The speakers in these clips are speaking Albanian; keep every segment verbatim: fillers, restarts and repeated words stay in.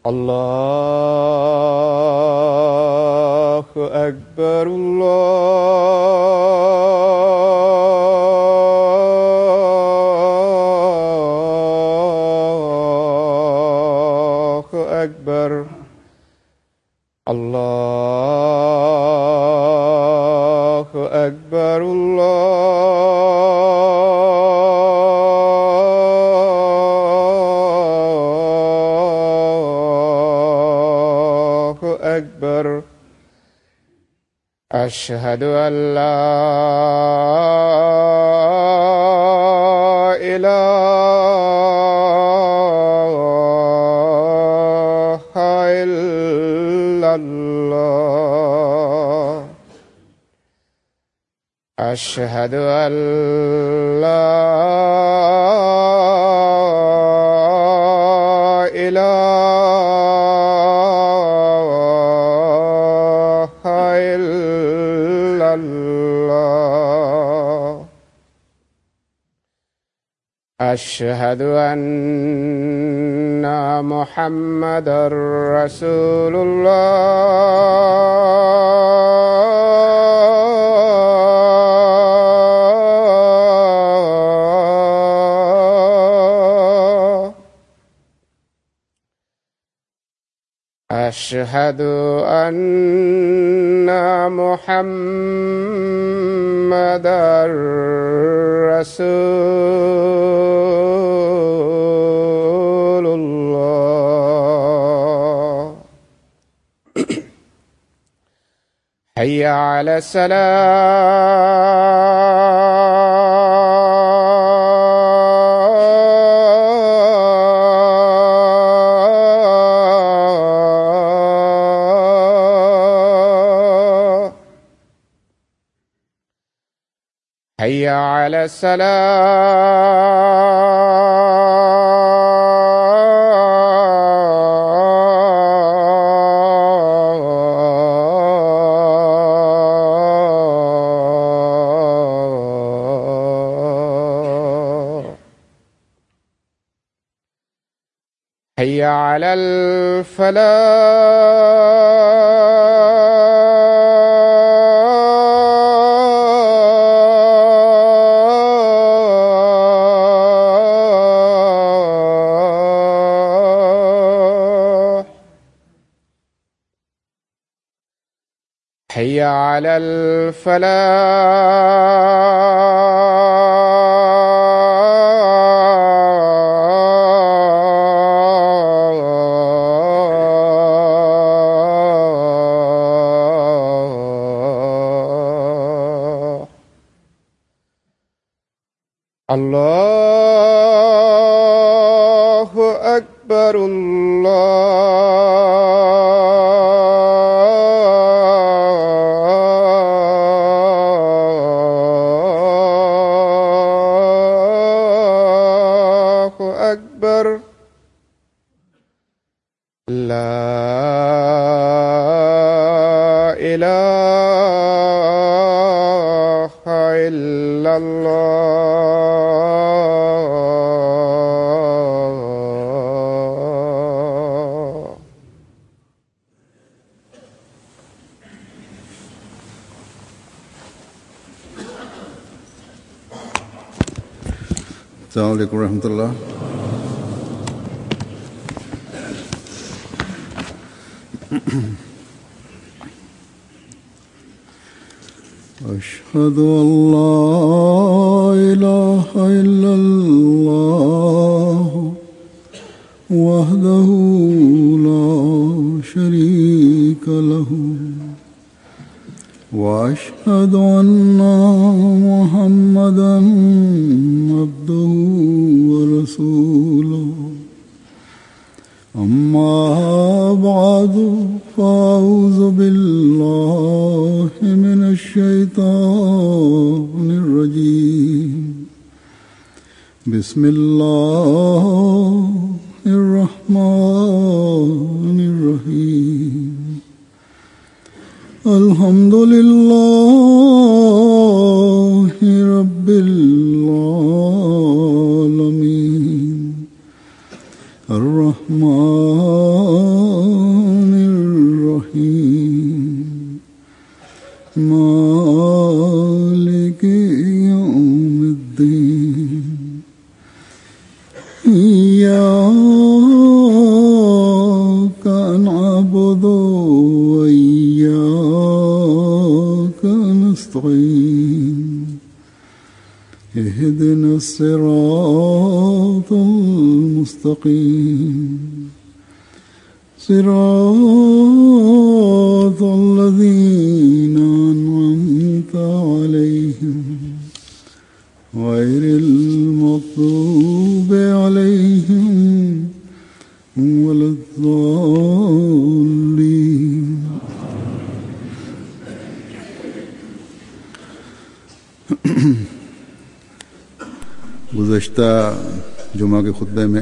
الله أكبر الله أكبر الله أكبر الله أكبر. أشهد أن لا إله إلا الله. أشهد أن لا إله إلا الله. أشهد أن محمدًا رسول الله. أشهد أن محمدًا رسول الله. حي على الصلاة. حي على الصلاة. حي على الفلاح. حي على الفلاح. الله أكبر الله أكبر. لا إله إلا الله. السلام عليكم ورحمة الله. أشهد أن لا إله إلا الله وحده لا شريك له وأشهد أن محمدًا عبده ورسوله. أما بعد فأعوذ بالله من الشيطان الرجيم. بسم الله الرحمن الرحيم. الحمد لله رب العالمين الرحمن الرحيم مالك يوم الدين إياك نعبد وإياك نستعين اهدنا الصراط المستقيم صراط الذين أنعمت عليهم غير المغضوب عليهم ولا الضالين गुज़श्ता जुमा के खुतबे में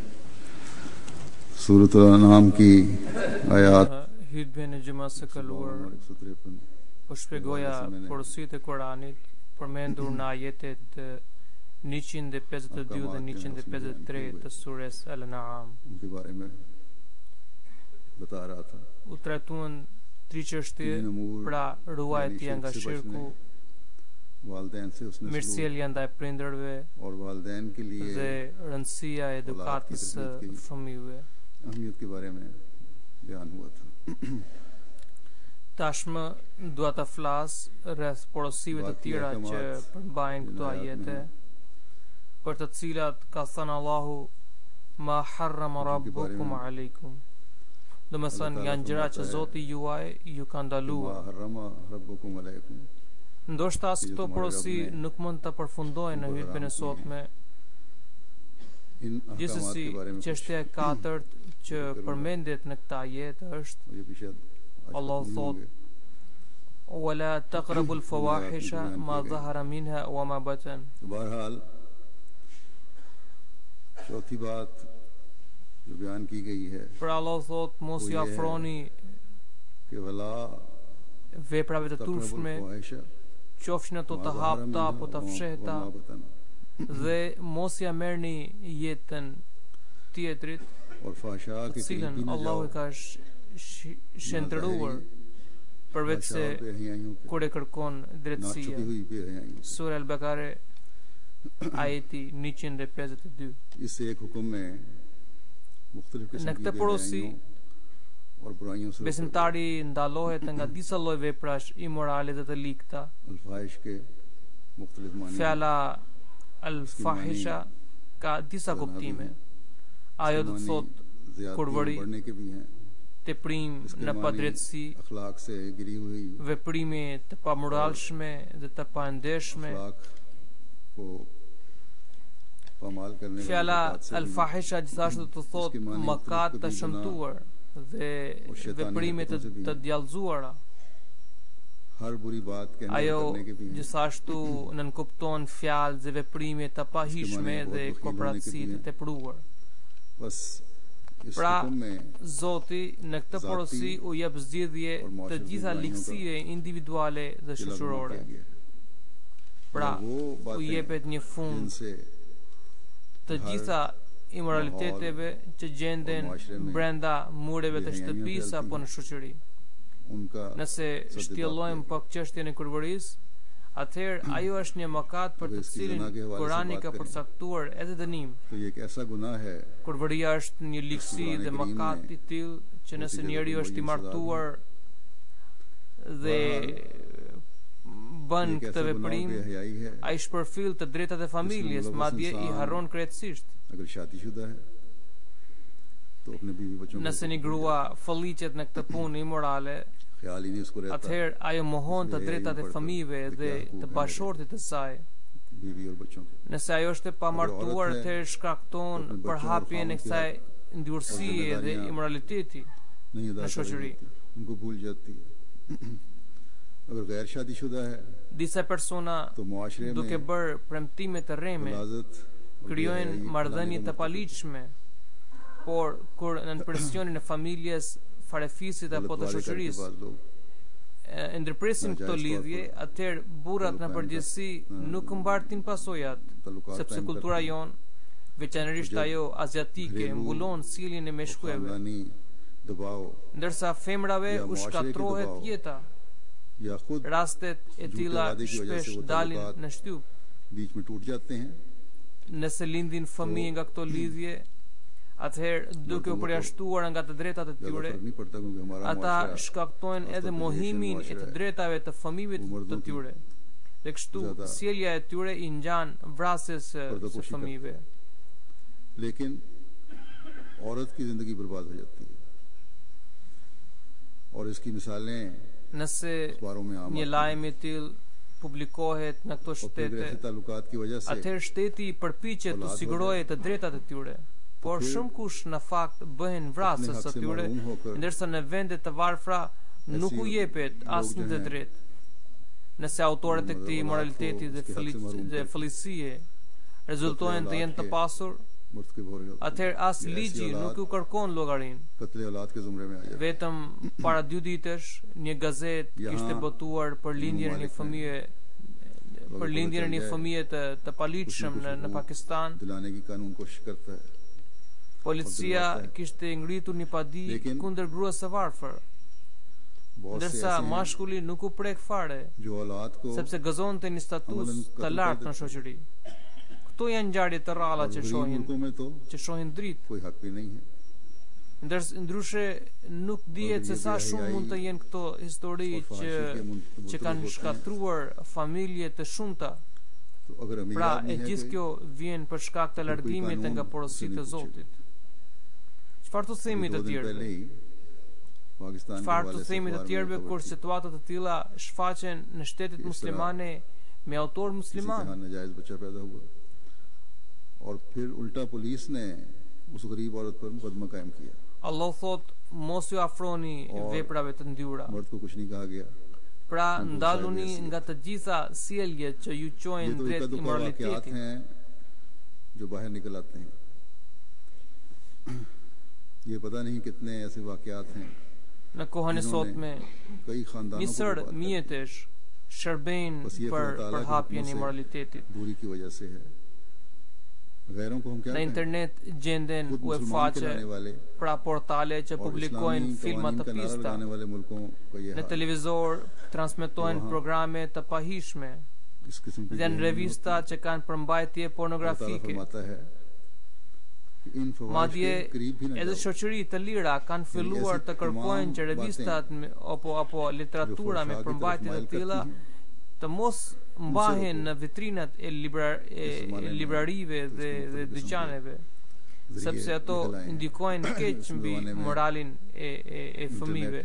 सूरत अल-अनाम की आयात hutbën e gjumës së kaluar u shpjegoja porositë e Kuranit përmendur në ajetet njëqind e pesëdhjetë e dy dhe njëqind e pesëdhjetë e tre të surës Al-An'am. उनके बारे में बता रहा था U trajtuan tri çështje, pra ruajtja nga shirku, वालिदैन से उसने mirësjellja ndaj prindërve और वालिदैन के लिए dhe rëndësia e edukatës së fëmijëve. अहमियत के बारे में बयान हुआ था Tashmë dua të flas rreth porosive të tjera që përmbajnë këto ajete, për të cilat ka thënë Allahu ma harrama rabbukum aleikum. Do të thënë janë gjëra që Zoti juaj ju ka ndaluar. हर्रमा रब्बुकुम अलैकुम Ndoshta as këto porosi nuk mund të përfundojnë në hutbën e sotme. इन अहकामात Gjithsesi, के बारे में çështja e katërt që përmendet në këtë ajet është ये भी शायद आज Allah तक नहीं thot होंगे। ولا تقربوا الفواحش ما ظهر منها وما بطن. बहरहाल चौथी बात जो बयान की गई है Pra Allah thot mos Po i je- afroni कि वला veprave të turpshme, qofshin ato të hapta apo të fshehta, dhe mos ja merrni jetën tjetrit, और फाशा të के cilën करीब भी न Allahu e जाओ ka sh- sh- shëndëruar përveç se फाशा बेहयाइयों के kur e kërkon ना drejtësia. छुपी हुई बेहयाइयों Sura Al-Bakare ajeti njëqind e pesëdhjetë e dy. इस एक हुक्म में मुख्तलिफ किस्म Në की këtë porosi, बेहयाइयों और बुराइयों से besimtari ndalohet nga disa lloj veprash imorale dhe të ligta. अल्फाहिश के मुख्तलिफ मानी Fjala al-fahisha ka disa kuptime. Ajo do të thotë ज्यादतियों kurvëri, बढ़ने के भी हैं teprim इसके në मानी padrejtësi, अखलाक से गिरी हुई veprime të pamoralshme dhe të pandeshme. अखलाक को पामाल करने वाली Fjala बात से भी al-fahisha gjithashtu do të thotë mëkat të shëmtuar dhe veprime të, të djallëzuara. हर बुरी बात कहने और Ajo करने के भी हैं gjithashtu nënkupton fjalë dhe veprime të pahishme dhe korporaci të tepruar. बस इस Pra, हुक्म में Zoti në këtë porosi u jep zgjidhje të gjitha ligësive individuale dhe ये लागू shoqërore. किया गया है। Pra, और वो u बातें jepet një fund जिनसे të gjitha imoraliteteve që gjenden brenda mureve të shtëpisë apo në shoqëri. उनका Nëse shtjellojmë pak çështjen e kurvërisë, atëherë ajo është një mëkat për të cilin Kurani ka përcaktuar edhe dënim. तो ये एक ऐसा गुनाह है Kurvëria është një ligësi dhe mëkat i tillë që nëse njeriu është i martuar dhe bën ये एक këtë ऐसा गुनाह veprim, बेहयाई है ai shpërfill të drejtat e familjes, madje i harron krejtësisht. अगर शादीशुदा है तो अपने बीवी बच्चों को Nëse një grua fëlliqet në këtë punë imorale, ख्याल ही नहीं उसको रहता atëherë ajo mohon të drejtat e fëmijëve dhe të bashortit të saj. बीवी और बच्चों के Nëse ajo është e pamartuar, atëherë shkakton përhapjen e kësaj ndjurësie dhe imoraliteti नहीं अदा në कर shoqëri. रही होती, उनको भूल जाती है अगर गैर शादीशुदा है Disa persona तो मुआशरे duke में bërë premtime të rreme मुलाजत और krijojnë बेहयाई marrëdhënie फैलाने të का paligjshme, por kur nën presionin e familjes, farefisit apo të गलत वादे करके shoqërisë बाद लोग e ndërpresin këto lidhje, atëherë burrat në përgjithësi nuk mbartin pasojat, sepse kultura jon veçanërisht ajo aziatike, mbulon sjelljen e meshkujve, खानदानी दबाव ndërsa femrave या u मुआशरे के shkatrohet दबाव jeta. या खुद Rastet e झूठे tilla वादे की वजह से shpesh वो dalin ताल्लुकात në shtyp. बीच में टूट जाते हैं, Nëse lindin fëmijë nga këto lidhje, atëherë duke u përjashtuar nga të drejtat e ज़्यादा tyre, फर्क नहीं पड़ता क्योंकि हमारा ata मुआशरा shkaktojnë edhe खासतौर पे mohimin एशियन e të मुआशरा है, drejtave të fëmijëve वो të मर्दों की tyre. Dhe kështu ज़्यादा sjellja e tyre i ngjan vrasjes së së पर्दोपोशी fëmijëve. लेकिन औरत की जिंदगी बर्बाद हो जाती है और इसकी मिसालें Nëse अखबारों में आम një आती हैं। lajm i tillë publikohet në këto और फिर shtete, ऐसे ताल्लुकात की वजह से atëherë shteti përpiqet të sigurojë të drejtat e tyre. Por shumë kush në fakt bëhen vrasës hak së se tyre, mahrum hoकर ndërsa në vende të varfra nuk u jepet asnjë të drejtë. Nëse autorët e këtij moraliteti dhe fëli- dhe fëllësie rezultojnë të jenë të pasur, मुर्तकिब हो रही होती है। atëherë as ये ऐसी ligji औलाद nuk u kërkon llogarinë. कत्ले औलाद के जुमरे में आ जाती है। Vetëm para dy ditësh një gazetë Jaha, kishte botuar për lindjen e një Malik fëmije për lindjen e një fëmije të të paligjshëm në në Pakistan. दिलाने की कानून कोशिश करता है। Policia kishte ngritur një padi Lekin, kundër gruas së varfër, बहुत से ndërsa ऐसे हैं mashkulli nuk u prek fare, जो औलाद को sepse gëzonte një status të lartë në shoqëri. Këto janë ngjarje të rralla और që गरीब shohin मुल्कों में तो që shohin dritë. कोई हक भी नहीं है। Ndërsa ndryshe nuk dihet se sa shumë mund të jenë këto histori që që kanë shkatruar familje të shumta. तो अगर हमें Pra, याद e नहीं है gjithë कि kjo vjen për shkak të largimit nga porositë e Zotit. Çfarë të themi अभी të दो दिन पहले tjerëve? ही पाकिस्तान के Çfarë të हवाले से themi të अखबार में tjerëve खबर kur थी, situata të tilla shfaqen në shtetet muslimane me autor किसी के musliman? यहाँ नाजायज बच्चा पैदा हुआ और फिर उल्टा पुलिस ने उस गरीब औरत पर मुकदमा कायम किया। Allah thot mos ju afroni Or, veprave të ndyra. मर्द को कुछ नहीं कहा गया। Pra Nuk u ndaluni sajnë nga të gjitha sjelljet që ju ये quajnë तो drejt इक्का दुक्का वाकयात imoralitetit. हैं जो बाहर निकल आते हैं। ये पता नहीं कितने ऐसे वाकयात हैं Në kohën e sotme, कई खानदानों को nisër बर्बाद कर दिया। mjetesh shërbejnë बस ये për खुदा ताला për के hapjen हुक्म e से moralitetit. दूरी की वजह से है। गैरों को हम क्या Në कहें? internet gjenden खुद web मुसलमान faqe, कहलाने वाले pra portale që और publikojnë इस्लामी filma कवानीन të का नारा pista. लगाने वाले मुल्कों का ये Në हाल। televizor transmetojnë Aha. programe të pahishme इस किस्म की dhe janë बेईमानी revista होती që kanë përmbajtje है। अल्लाह ताला pornografike. फरमाता है कि इन फवाहिश Madje के करीब भी न edhe जाओ। shoqëri të lira kanë filluar të kërkojnë që revistat me- apo apo literatura me përmbajtje të tilla të mos mbahen në vitrinat e libra e e librarive dhe dhe dyqaneve, sepse ato ndikojnë keq mbi moralin e e, e fëmijëve.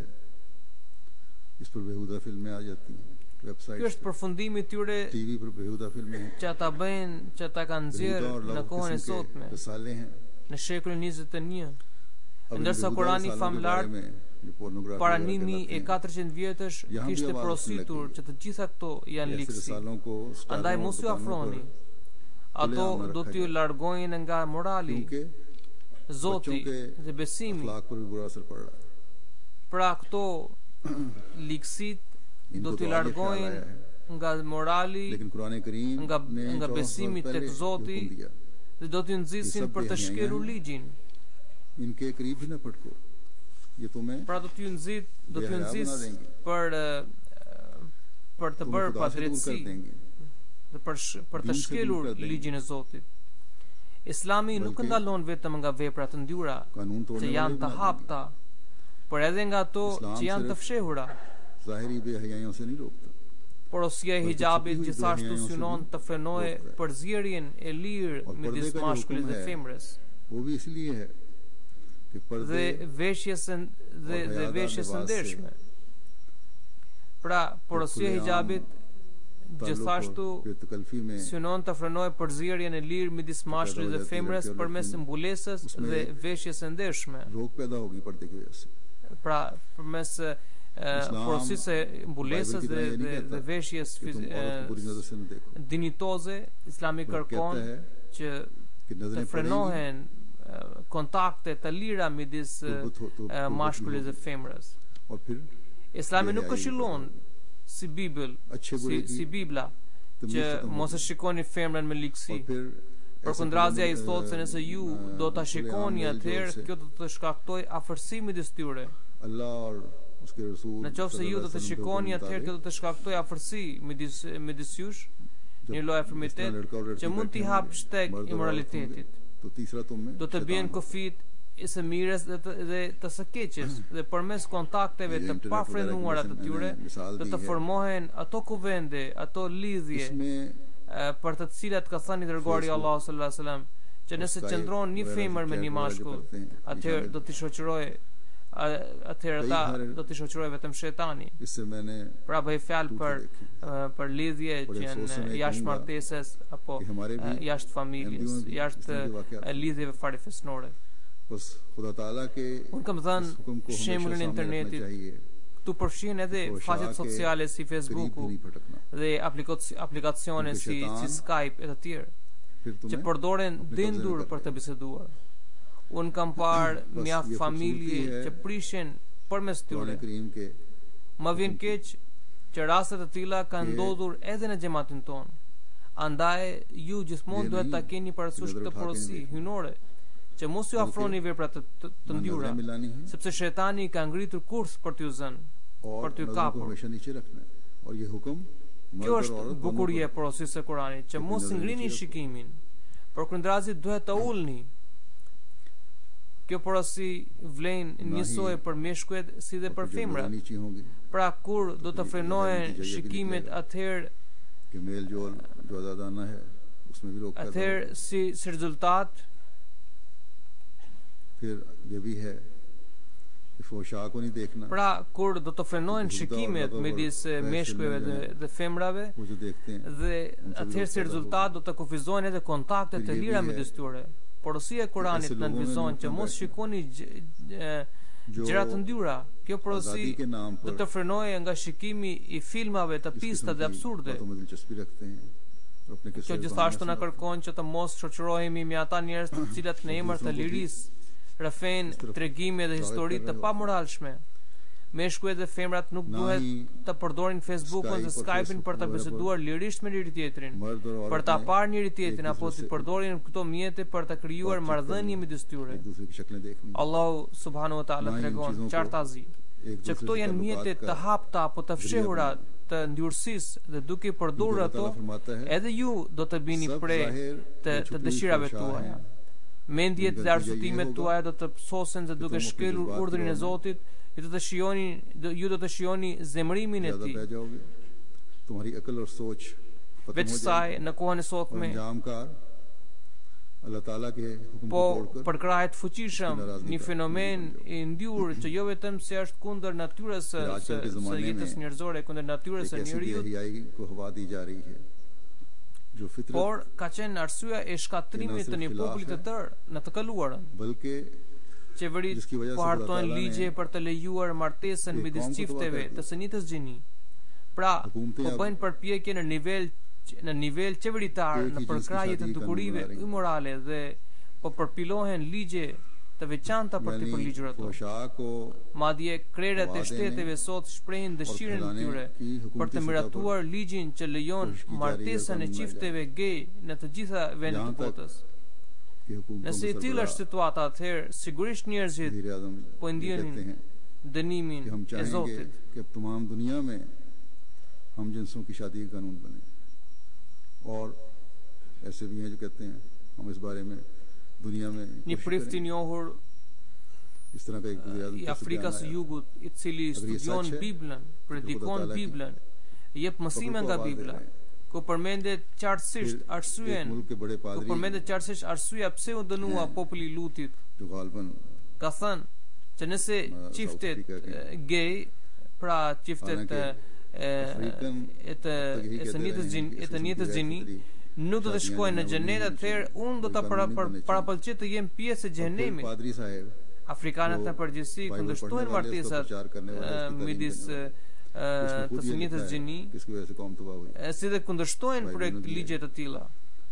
इस पर बेहुदा फिल्में आ जाती हैं। Ky website është përfundimi i tyre TV पर बेहुदा फिल्में हैं। që ata bëjnë, që ata kanë बेहुदा nxjerr और në लव kohën e किस्म sotme, के रसाले हैं। në shekullin njëzet e një. अब इन Ndërsa बेहुदा Kurani रसालों के famlar बारे में जो पोर्नोग्राफी para वगैरह një mijë e कहलाते हैं, katërqind vjetësh Jahan kishte bhi awaaz porositur ushne lagi. që të gjitha këto janë ऐसे ligësi. रसालों को स्टारों Andaj और mos ju दुकानों afroni. पर Ato खुलेआम do रखा t'ju जाए। largojnë nga morali, क्योंकि Zoti बच्चों के dhe besimi. अखलाक पर भी बुरा असर पड़ रहा है। Pra këto ligësit do इनको t'i तो आगे ख्याल आया largojnë है, nga morali लेकिन कुरान करीम nga ने nga चौदह साल besimi पहले tek जो Zoti हुक्म दिया, dhe do t'ju nxisin सब për të बेहयाँ shkelur हैं। ligjin. इनके करीब ही न पटको, ये तुम्हें Pra do t'ju nxit, do t'ju बेहया nxis बना देंगे, për eh, për të तुम्हें bërë खुदा से दूर कर padrejtësi देंगे। dhe për sh- për të Din se shkelur dur ka dengi. ligjin e Zotit. Islami nuk Balki ndalon vetëm nga vepra të ndyra कानून që तोड़ने janë वाले të भी ना hapta, por edhe nga ato Islam që janë të sirf fshehura. देंगे। ज़ाहिरी बेहयाइयों से नहीं रोकता, Porosia e Balki hijabit çupi huj gjithashtu behajajon se synon dur të frenojë rockta है। përzierjen e lirë और midis पर्दे का जो mashkullit हुक्म dhe है femrës वो भी इसलिए है कि पर्दे dhe veshjes së dhe और dhe हयादार veshjes së लिबास से ndershme. Pra, porosia e खुलेआम hijabit ताल्लुक gjithashtu और बेतकल्फी में synon të frenojë përzierjen e lirë midis mashkullit dhe femrës përmes mbulesës Usme dhe veshjes së ndershme. रोक पैदा होगी पर्दे की वजह से। Pra, përmes eh, Islam, porosisë së mbulesës Bible dhe की तरह ये नहीं dhe, कहता dhe veshjes कि तुम fiz- औरत को बुरी नजर से न देखो, eh, dinitoze, Islami बल्कि kërkon कहता है që कि të नजरें पड़ेंगी frenohen eh, kontakte të lira midis eh, Turbat हो- तुर- eh, तुर्बत mashkullit नहीं dhe होगी। femrës. और फिर Islami nuk बेहयाई këshillon पैदा si Bibël, अच्छे si, बुरे की si Bibla, तमीज़ që खत्म mos e होगी। shikoni femrën me और ligësi, फिर Përkundrazja i thotë se nëse ju do ta shikoni atëherë, kjo do të shkaktojë afërsi midis tyre. Në qoftë se ju do të shikoni atëherë, kjo do të shkaktojë afërsi midis midis jush, një lloj afërmiteti që mund t'i hap shteg imoralitetit. Do të bien kufit e së mirës dhe të, dhe të së keqes, dhe përmes kontakteve të pafrenuara të tyre do të formohen ato kuvende, ato lidhje për të cilat ka thënë dërguari Allahu sallallahu alaihi wasallam, që nëse qëndron një femër me një mashkull, atëherë do t'i shoqërojë atëherë ata do t'i shoqërojë vetëm shejtani. Pra bëj fjalë për për lidhje që janë jashtë martesës apo jashtë familjes, jashtë lidhjeve farefisnore. Unë kam dhënë shembullin e internetit. Këtu përfshihen edhe faqet sociale si Facebooku dhe aplikacione si, si Skype e të tjerë që përdoren dendur për të biseduar. Unë kam parë mjaft familje që prishin përmes tyre. Më vjen keq që raste të tilla kanë ndodhur edhe në xhamatin ton. Andaj ju gjithmonë duhet ta keni parasysh këtë porosi hynore, që mos ju afroni vepra të, të, të ndjura, sepse shejtani ka ngritur kurth për t'ju zënë, për t'ju kapur. Kjo është bukuria e porosisë së Kuranit, që mos ngrini shikimin, përkundrazi duhet të ulni. Kjo porosi vlen njësoj për meshkujt si dhe për femrat. Pra kur do të frenohen shikimet, atëherë atëherë si, si rezultat pra kur do të frenohen shikimet midis meshkujve dhe, dhe femrave, dhe atëherë si rezultat do të kufizohen edhe kontaktet e lira midis tyre. Porosia e Kuranit në nënvizon që mos shikoni gjëra të ndjura. Kjo porosi do të frenojë nga shikimi i filmave të pista dhe absurde. Kjo gjithashtu na kërkon që të mos shoqërohemi me ata njerëz të cilat në emër të lirisë rrëfejnë tregime dhe histori të pamoralshme. Meshkujt dhe femrat nuk duhet të përdorin Facebookun dhe Skype-in për të biseduar lirisht me njëri tjetrin, për ta parë njëri tjetrin apo të përdorin këto mjete për të krijuar marrëdhënie midis tyre. Allahu subhanahu wa taala tregon qartazi që këto janë mjete të hapta apo të fshehura të ndjurësisë, dhe duke i përdorur ato, edhe ju do të bini pre të, të dëshirave tuaja. Mendjet dhe arsutimet tuaja do të psosen dhe duke shkelur urdhrin e Zotit, ju do të shijoni ju do të shijoni zemrimin e tij. Veç saj në kohën e sotme, po përkrahet fuqishëm një fenomen i ndjur që jo vetëm se është kundër natyrës së, së, së jetës njerëzore, kundër natyrës së njeriut, por ka qenë arsyeja e shkatrimit të një populli të tërë në të kaluarën. Qeverit po hartojnë ligje për të lejuar martesën midis çifteve të së njëjtës gjini. Pra, po bëjnë përpjekje në nivel në nivel qeveritar në përkrahje të dukurive imorale dhe po përpilohen ligje të veçanta për të përligjur ato. Madje krerët e shteteve sot shprehin dëshirën e tyre për të miratuar ligjin që lejon martesën e çifteve gay në të gjitha vendet e botës. Nëse e tillë është situata, atëherë sigurisht njerëzit po ndjenin dënimin e Zotit. कि तमाम दुनिया में हम जिनसों की शादी का कानून बने, और ऐसे भी हैं जो कहते हैं हम इस बारे में दुनिया में një prift i njohur इस तरह का एक i Afrikës së Jugut, i cili studion Biblën, predikon Biblën, jep mësime nga Bibla, ku përmendet qartësisht arsyeën, ku përmendet qartësisht arsyeja pse u dënua populli i Lutit. Ka thënë që nëse çiftet gay, pra çiftet e e të e së njëjtës gjini, e të njëjtës gjini nuk do të shkojnë në xhenet, atëherë unë do ta parapëlqej të jem pjesë e xhenemit. Afrikanët në përgjithësi kundërshtojnë martesat midis të së njëjtës gjini, si dhe kundërshtojnë projekt ligje të tilla.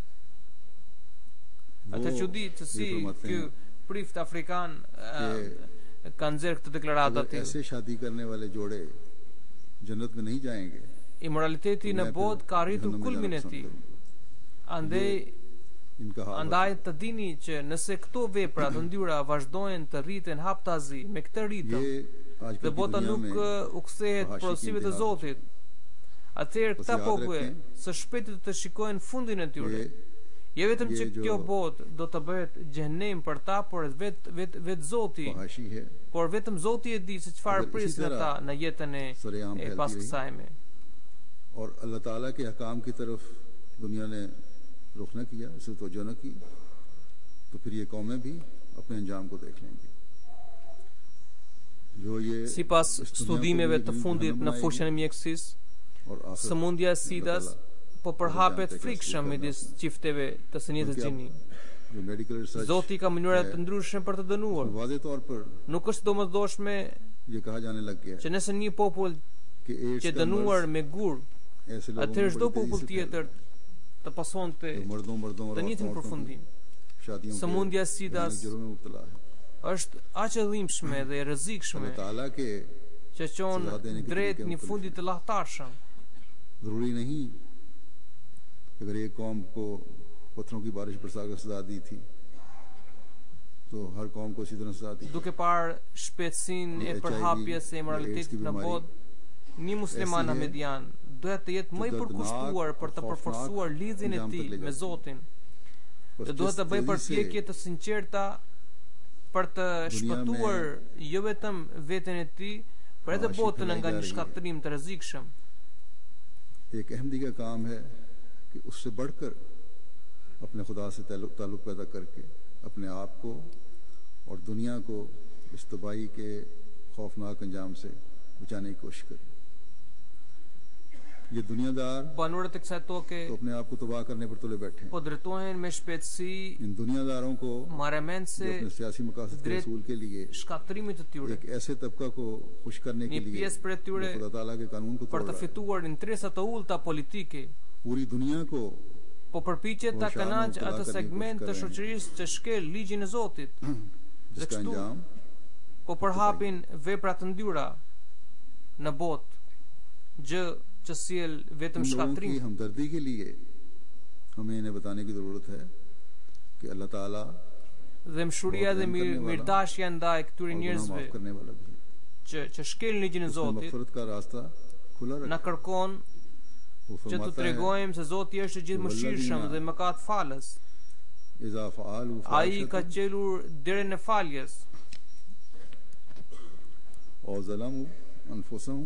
Atë çudi që si ky prift afrikan ka nxjerr këtë deklaratë aty. ऐसे शादी करने वाले जोड़े जन्नत में नहीं जाएंगे. Immoraliteti në botë ka arritur kulmin e tij. Andaj इनका हाल Andaj të dini që nëse këto vepra të ndyra vazhdojnë të rriten haptazi me këtë ritëm ये आजकल dhe की bota दुनिया nuk में uh, u kthehet fahashik porosive të intihar. Zotit, atëherë Po këta se yad popull rakhen së shpejti të shikojnë fundin e tyre. ये Jo vetëm ये që जो kjo botë do të bëhet xhenem për ta, por vet vet vet Zoti, फहाशी है por vetëm Zoti e di se çfarë अगर इसी prisin तरह ata në jetën e, सरेआम e फैलती pas रही kësajme. और अल्लाह ताला के अहकाम की तरफ दुनिया ने रुख न किया, इसे तवज्जो न की, तो फिर ये कौमें भी अपने अंजाम को देख लेंगी. जो ये Sipas इस दुनिया को studimeve भी të जहन्नम fundit në बनाएगी fushën e mjekësisë, और आखिरत sëmundja e sidas po përhapet Janë frikshëm midis çifteve të sënjetës Unë gjini. जो medical research Zoti ka mënyra të ndryshme për të dënuar. वाज़े तौर पर Nuk është domosdoshme ये कहा जाने लग गया që है nëse një popull कि एड्स që का dënuar मर्ज me gur, ऐसे लोगों atëherë में çdo बड़ी popull तेजी से tjetër të pasonte फैलता है. जो मर्दों मर्दों और të njëjtin औरतों përfundim. की शादियों Sëmundja e के sidas भयानक जुर्म में मुब्तला है. është aq e dhimbshme dhe e rrezikshme अल्लाह ताला के që qon drejt një fundi të lahtarshëm. जरूरी नहीं अगर एक कौम को पत्थरों की बारिश बरसा कर सजा दी थी तो हर कौम को इसी तरह सजा दी. Duke parë shpejtësinë e përhapjes së moralitetit në botë, një musliman ahmedian duhet të jetë më i përkushtuar për të përforcuar lidhjen e tij me Zotin. Dhe duhet të bëjë përpjekje të sinqerta për të shpëtuar jo vetëm veten e tij, por edhe botën nga një shkatërim të rrezikshëm. एक अहमदी का काम है कि उससे बढ़कर अपने खुदा से ताल्लुक ताल्लुक पैदा करके अपने आप को और दुनिया को इस तबाही के खौफनाक अंजाम से बचाने की कोशिश करे. ये दुनियादार Banorët e kësaj toke तो अपने आप को तबाह करने पर तुले बैठे हैं. po drejtohen me shpejtësi इन दुनियादारों को जो marrëmendse अपने सियासी मकासद के drejt रसूल के लिए shkatërimit të tyre, एक ऐसे तबका को खुश करने के një लिए pjesë prej tyre जो खुदा ताला के कानून को për तोड़ të रहा है, fituar interesa të ulta politike, पूरी दुनिया को po përpiqet ta kënaqë atë segment të shoqërisë që shkel ligjin e Zotit. Dhe जिसका kështu अंजाम po përhapin vepra të ndyra në botë, gjë që sjell vetëm इन लोगों की shkatrim. हमदर्दी के लिए हमें इन्हें बताने की जरूरत है कि अल्लाह ताला Dhe mshuria dhe mir, mirdashja ndaj këtyre और गुनाह njerëzve माफ करने वाला भी है. që që shkelin ligjin e उसने Zotit, मगफरत का रास्ता खुला na रखा. kërkon वो që të फरमाता है tregojmë se Zoti është i gjithë mëshirshëm dhe mëkat falës. इज़ा फ़अलू Ai ka फ़ाहिशतन qelur derën e faljes और ज़लमू अनफुसहुम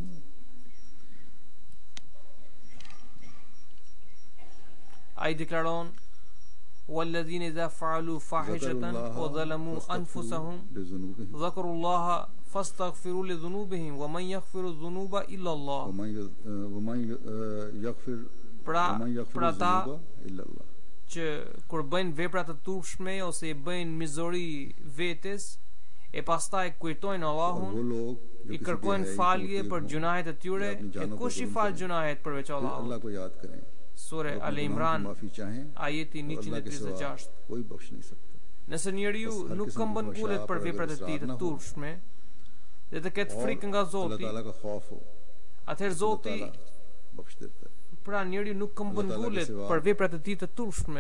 ai deklaron walladhina idha fa'alu fahishatan wa zalamu anfusahum लिज़ुनूबिहिम dhakarullaha fastaghfiru li dhunubihim wa man yaghfiru dhunuba illa Allah. वमन य- वमन य- यग़फिर Pra, वमन यग़फिर pra ta ज़ुनूबा इल्ला अल्लाह. që kur bëjnë vepra të turpshme ose i bëjnë mizori vetes e pastaj kujtojnë और वो Allahun, लोग जो i किसी kërkojnë बेहयाई falje को për मुक़िम gjunahet e tyre, या अपनी e जानों kush को i जुल्म fal करें, gjunahet përveç फिर Allahut. अल्लाह को याद करें Sure और Al अपने गुनाहों Imran, की माफी चाहें ajeti और अल्लाह के सिवा njëqind e tridhjetë e gjashtë. कोई बख्श नहीं सकता. Nëse njeriu Bas har nuk kisam këmbën ki ngulet fahsha për për veprat e agar tij të israr na ho, turpshme dhe të ketë और frikë nga अल्लाह Zoti, ताला का खौफ हो, atëherë अल्लाह Zoti, ताला बख्श देता है. pra njeriu nuk këmbën Allah Taala ngulet ke siva- për veprat e tij të turpshme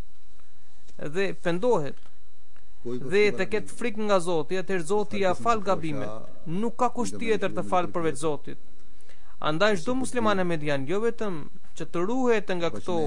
dhe pendohet कोई dhe बख्शने të वाला ketë नहीं. frikë nga Zoti, atëherë Zoti ja fal gabimet. Nuk ka kusht tjetër të fal përveç Zotit. Andaj çdo musliman ahmedian jo vetëm që të ruhet nga këto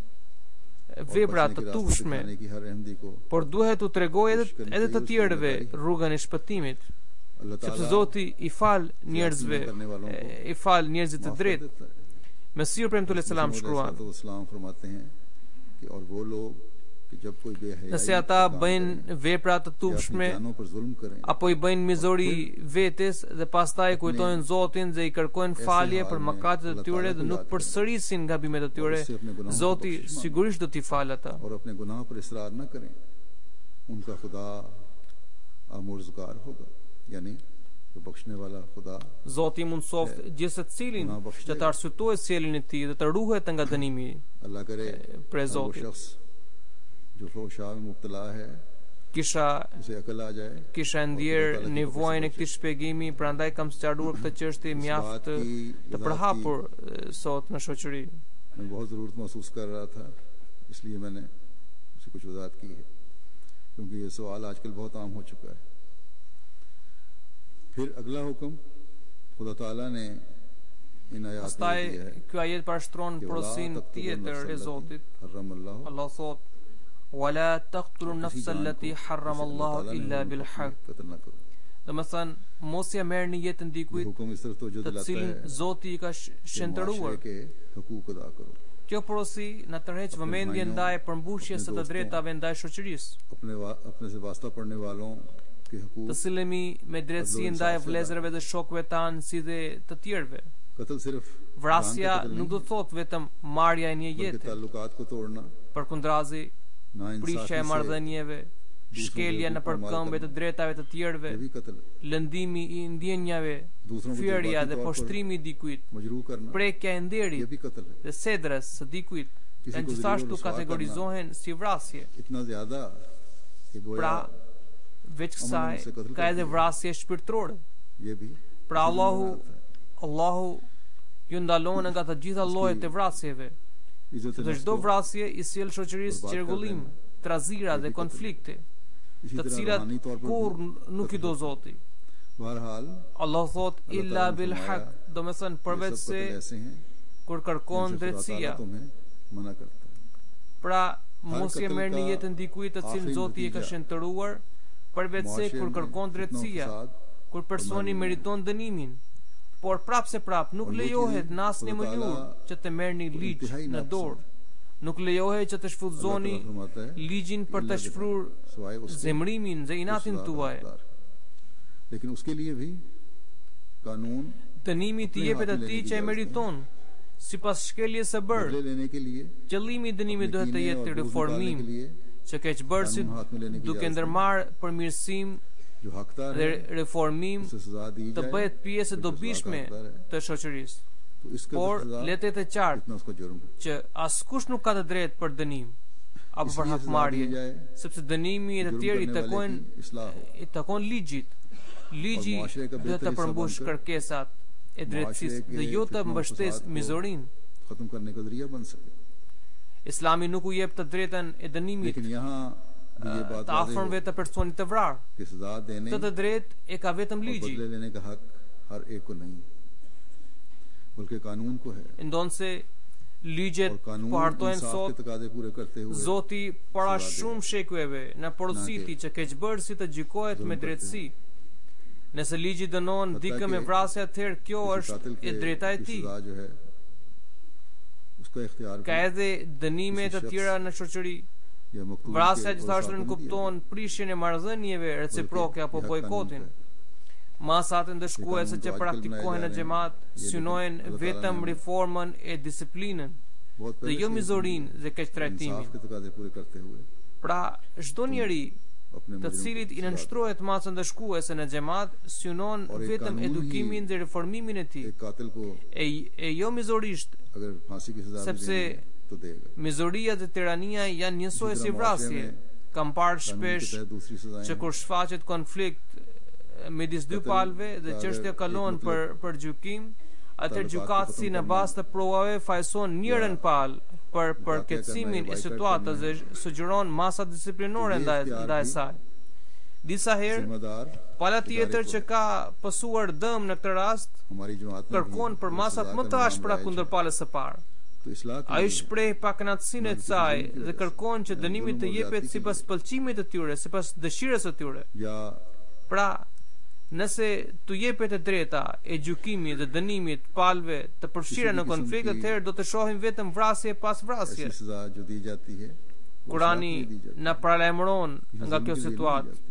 और vepra बचने të के रास्ते turpshme, दिखाने की हर अहमदी को por duhet u tregojë edhe, edhe të tjerëve rrugën e shpëtimit, अल्लाह sepse ताला Zoti i fal njerëzve, करने वालों को e, i fal njerëzit të माफ कर drejtë. देता है. Mesir premtu le selam shkruan, इस्लाम फरमाते हैं कि और वो लोग कि जब कोई बेहयाई nëse ata का काम bëjnë करें, vepra të या अपनी turpshme जानों पर जुल्म करें, apo i bëjnë mizori vetes dhe pastaj kujtojnë Zotin dhe i kërkojnë falje për mëkatet e tyre dhe nuk përsërisin gabimet e tyre, Zoti sigurisht do t'i falë ata. और अपने गुनाह पर इसरार न करें, उनका खुदा आमोज़गार होगा, यानी जो बख्शने वाला खुदा Zoti mund soft gjithse cilin që të arsyetojë sjelljen e tij dhe të ruhet nga dënimi अल्लाह करे prej वो Zotit. शख्स जो फोशा में मुब्तला है Kisha उसे अकल आ जाए kisha ndier nevojën e këtij shpjegimi, prandaj kam sqaruar këtë çështje mjaft të përhapur e, sot në shoqëri. मैं बहुत ज़रूरत महसूस कर रहा था, इसलिए मैंने से कुछ वजाहत की है, क्योंकि ये सवाल आजकल बहुत आम हो चुका है। फिर अगला हुक्म खुदा ताला ने इन आयात में Pastaj दिया है ky ajet parashtron कि porosin tjetër e Zotit. हर्रमल्लाहु Allah thot: "Wala taqtulu an-nafsa allati harrama Allahu illa bil haqq." कत्ल न करो। Do të thënë, mos ja merrni jetën ये dikujt हुक्म इस तरफ तवज्जो të दिलाता cilin है Zoti i ka sh- कि shëntëruar. मुआशरे के हकूक अदा करो, Kjo porosi na tërheq vëmendjen ndaj përmbushjes së të drejtave ndaj shoqërisë. अपने वा, अपने से वास्ता पड़ने वालों के हकूक। Të cilemi me drejtësi ndaj vëllezërve dhe shokëve tanë si dhe të tjerëve. कत्ल सिर्फ Vrasja जान का कत्ल nuk नहीं, do të thotë vetëm marrja e një बल्कि jete, ताल्लुकात को तोड़ना, përkundrazi prishja e नाइंसाफी से marrëdhënieve, shkelja në përkëmbë të drejtave të tjerëve, ये भी कत्ल, lëndimi i ndjenjave, दूसरों को fyerja जज्बाती dhe तौर पर poshtrimi i dikujt, मजरूह करना, prekja e ये nderit भी कत्ल है। dhe sedrës së dikujt किसी janë को gjithashtu जलील और रुसवा kategorizohen si vrasje. इतना ज्यादा कि गोया Pra, veç kësaj ka edhe vrasje shpirtërore. ये भी Pra इसी में Allahu आता है। Allahu ju ndalon nga të gjitha llojet e vrasjeve. इज्जत Dhe नफ्स çdo को vrasje i sjell shoqërisë Bërbat qergullim, kërden. trazira dhe konflikte, इसी të तरह cilat रूहानी तौर पर kur भी nuk i do Zoti. बहरहाल Allah thot Allah illa Ta'ala bil फरमाया, haq, do me thënë ये përveç सब se कत्ल ऐसे हैं kur kërkon जिनसे खुदा drejtësia. ताला तुम्हें मना करता है। Pra, mos je katël merrni ka jetën dikujt të cilin akhiri Zoti e ka natija. shëntëruar, përveç se मुआशरे kur में kërkon फितना और drejtësia, फसाद kur personi Përmendje. meriton dënimin. Por prap se prap nuk Por lejohet ligji në asnjë Khudai mënyrë Taala që të merrni ligj intihai në nafs dorë. है। Nuk lejohet që të shfullzoni Allah Ta'ala फरमाता है, ligjin për të "इल्ला shfrur सिवाय उसके zemrimin dhe inatin जो सजा tuaj. दार है। लेकिन उसके लिए भी कानून Dënimi të Apne jepet hath me atij leni që e ki meriton, sipas shkeljes së bërë. बदले लेने के लिए Qëllimi i dënimit अपने duhet të कीने jetë और बोझ reformim, निकालने के लिए që keqbërësit कानून हाथ में लेने की duke इजाजत नहीं। ndërmarrë përmirësim जो हकदार dhe है reformim उसे सजा दी të जाए, bëhet pjesë e जो सजा का dobishme हकदार है, të shoqërisë. तो इसका Por सजा le të jetë qartë इतना उसका जुर्म है। që askush nuk ka të drejtë për dënim apo për इसलिए सजा दी hakmarrje, जाए, sepse dënimi e të जुर्म tjerë i करने वाले takojnë की इस्लाह हो। i takon ligjit. Ligji और मुआशरे का duhet बेहतर të हिस्सा përmbush बनकर kërkesat e drejtësisë मुआशरे के dhe jo të फितना और mbështes फसाद को mizorinë. खत्म करने का जरिया बन सके। Islami nuk u jep të drejtën e dënimit लेकिन यहाँ भी ये बात të वाज़ेह afërmve हो të personit të vrarë. कि सजा देने Këtë और drejtë e ka vetëm ligji. बदले लेने का हक हर एक को नहीं, बल्कि कानून को है। Ndonse ligjet और po कानून hartojnë इंसाफ के sot, तकाजे पूरे करते हुए Zoti para Sura shumë shekujve në porositi që keqbërësi të gjykohet me Zulm drejtësi. Nëse ligji dënon Hatta dikë ke me vrasje, atëherë kjo किसी është कातिल e के drejta e की tij. सजा जो है उसका इख्तियार Ka भी edhe dënime të tjera në shoqëri. या मकतूल Vrasja के gjithashtu वसात nuk नहीं दिया, kupton prishjen e marrëdhënieve reciproke बल्कि apo यह bojkotin. कानून है। Masat e ndëshkuese Ye që kanun do praktikohen në ajkal xhamat बनाए जा रहे हैं, synojnë ये vetëm Allah Ta'ala ने reformën e disiplinën बहुत dhe पहले jo से mizorinë dhe keqtrajtimin. इंसाफ के तकाजे पूरे करते हुए Pra, çdo njeri अपने të मुजरिम cilit को i सजा nënshtrohet masë ndëshkuese në xhamat synon और एक vetëm कानून edukimin ही dhe reformimin e tij. एक कातिल को E, e jo mizorisht, अगर फांसी की सजा भी sepse देनी है, तो देगा। mizoria dhe tirania janë njësoj Ishi si तरह vrasje. मुआशरे Kam parë कानून के shpesh तहत दूसरी सजाएं që kur shfaqet konflikt e, midis dy Katër, palëve dhe ka çështja edhe kalon një për për gjykim, atëherë gjykatësi në bazë të provave fajson njërin palë për për Gjykatja ka kërcimin ndaj e vajtër situatës dhe të sugjeron masa disiplinore Të ndaj vjetë ndaj fjarë saj. Disa herë जिम्मेदार pala इदारे tjetër को që ka pësuar dëm në këtë rast हमारी जमात में kërkon भी për ये masat सजा më का të निज़ाम ashpra rise kundër है। palës së parë. तो इस्लाह के Ai लिए shpreh pakënaqësinë e saj dhe kërkon që dënimi të jepet sipas pëlqimit të tyre, sipas dëshirës së tyre. या Pra, nëse tu jepet e drejta e gjykimit dhe dënimit palëve të përfshira në konflikt, atëherë do të shohim vetëm vrasje pas vrasje. ऐसी सजा जो दी जाती है वो Kurani इस्लाह के लिए दी जाती है। na paralajmëron ये nga जुल्म kjo के लिए नहीं दी situatë. जाती।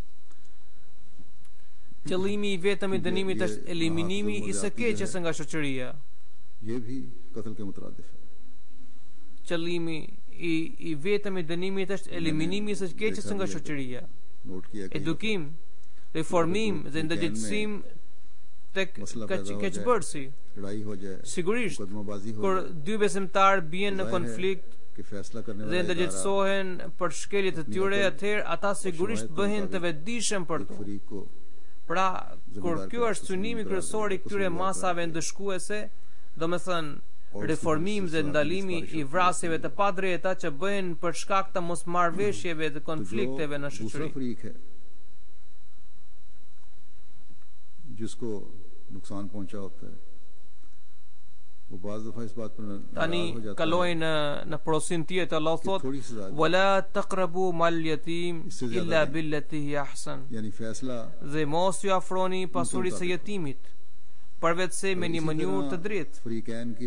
Qëllimi i vetëm i dënimit ये- është ये eliminimi महात्मा i së जाती keqes है। nga shoqëria. ये भी कत्ल के मुतरादिफ है। Qëllimi i i vetëm i dënimit është eliminimi i së keqes nga shoqëria. Note किया कि Edukim, reformim dhe ndërgjegjësim tek मसला keq- पैदा हो जाए, keqbërësi. लड़ाई हो जाए, Sigurisht, मुकदमाबाजी हो kur जाए, dy besimtar bien në जाहिर है konflikt कि फैसला करने dhe वाला इदारा ndërgjegjësohen për shkelje të tyre, atëherë ata sigurisht bëhen të vetëdijshëm për एक to. फरीक को Pra, kur ky është synimi kryesor i këtyre masave ndëshkuese, do me thënë, reformim dhe ndalimi i vrasjeve të padrejta që bëhen për shkak të mosmarrëveshjeve dhe konflikteve në shoqëri. जिसको नुकसान पहुंचा होता है वो बाज़ दफ़ा इस बात पर tani kalojnë në në porosin tjetër. Allah thot wala taqrabu mal yatim illa billati hi ahsan, यानी फैसला dhe mos ju afroni pasurisë së jetimit përveç se me një mënyrë të drejtë. फ्रीकैन के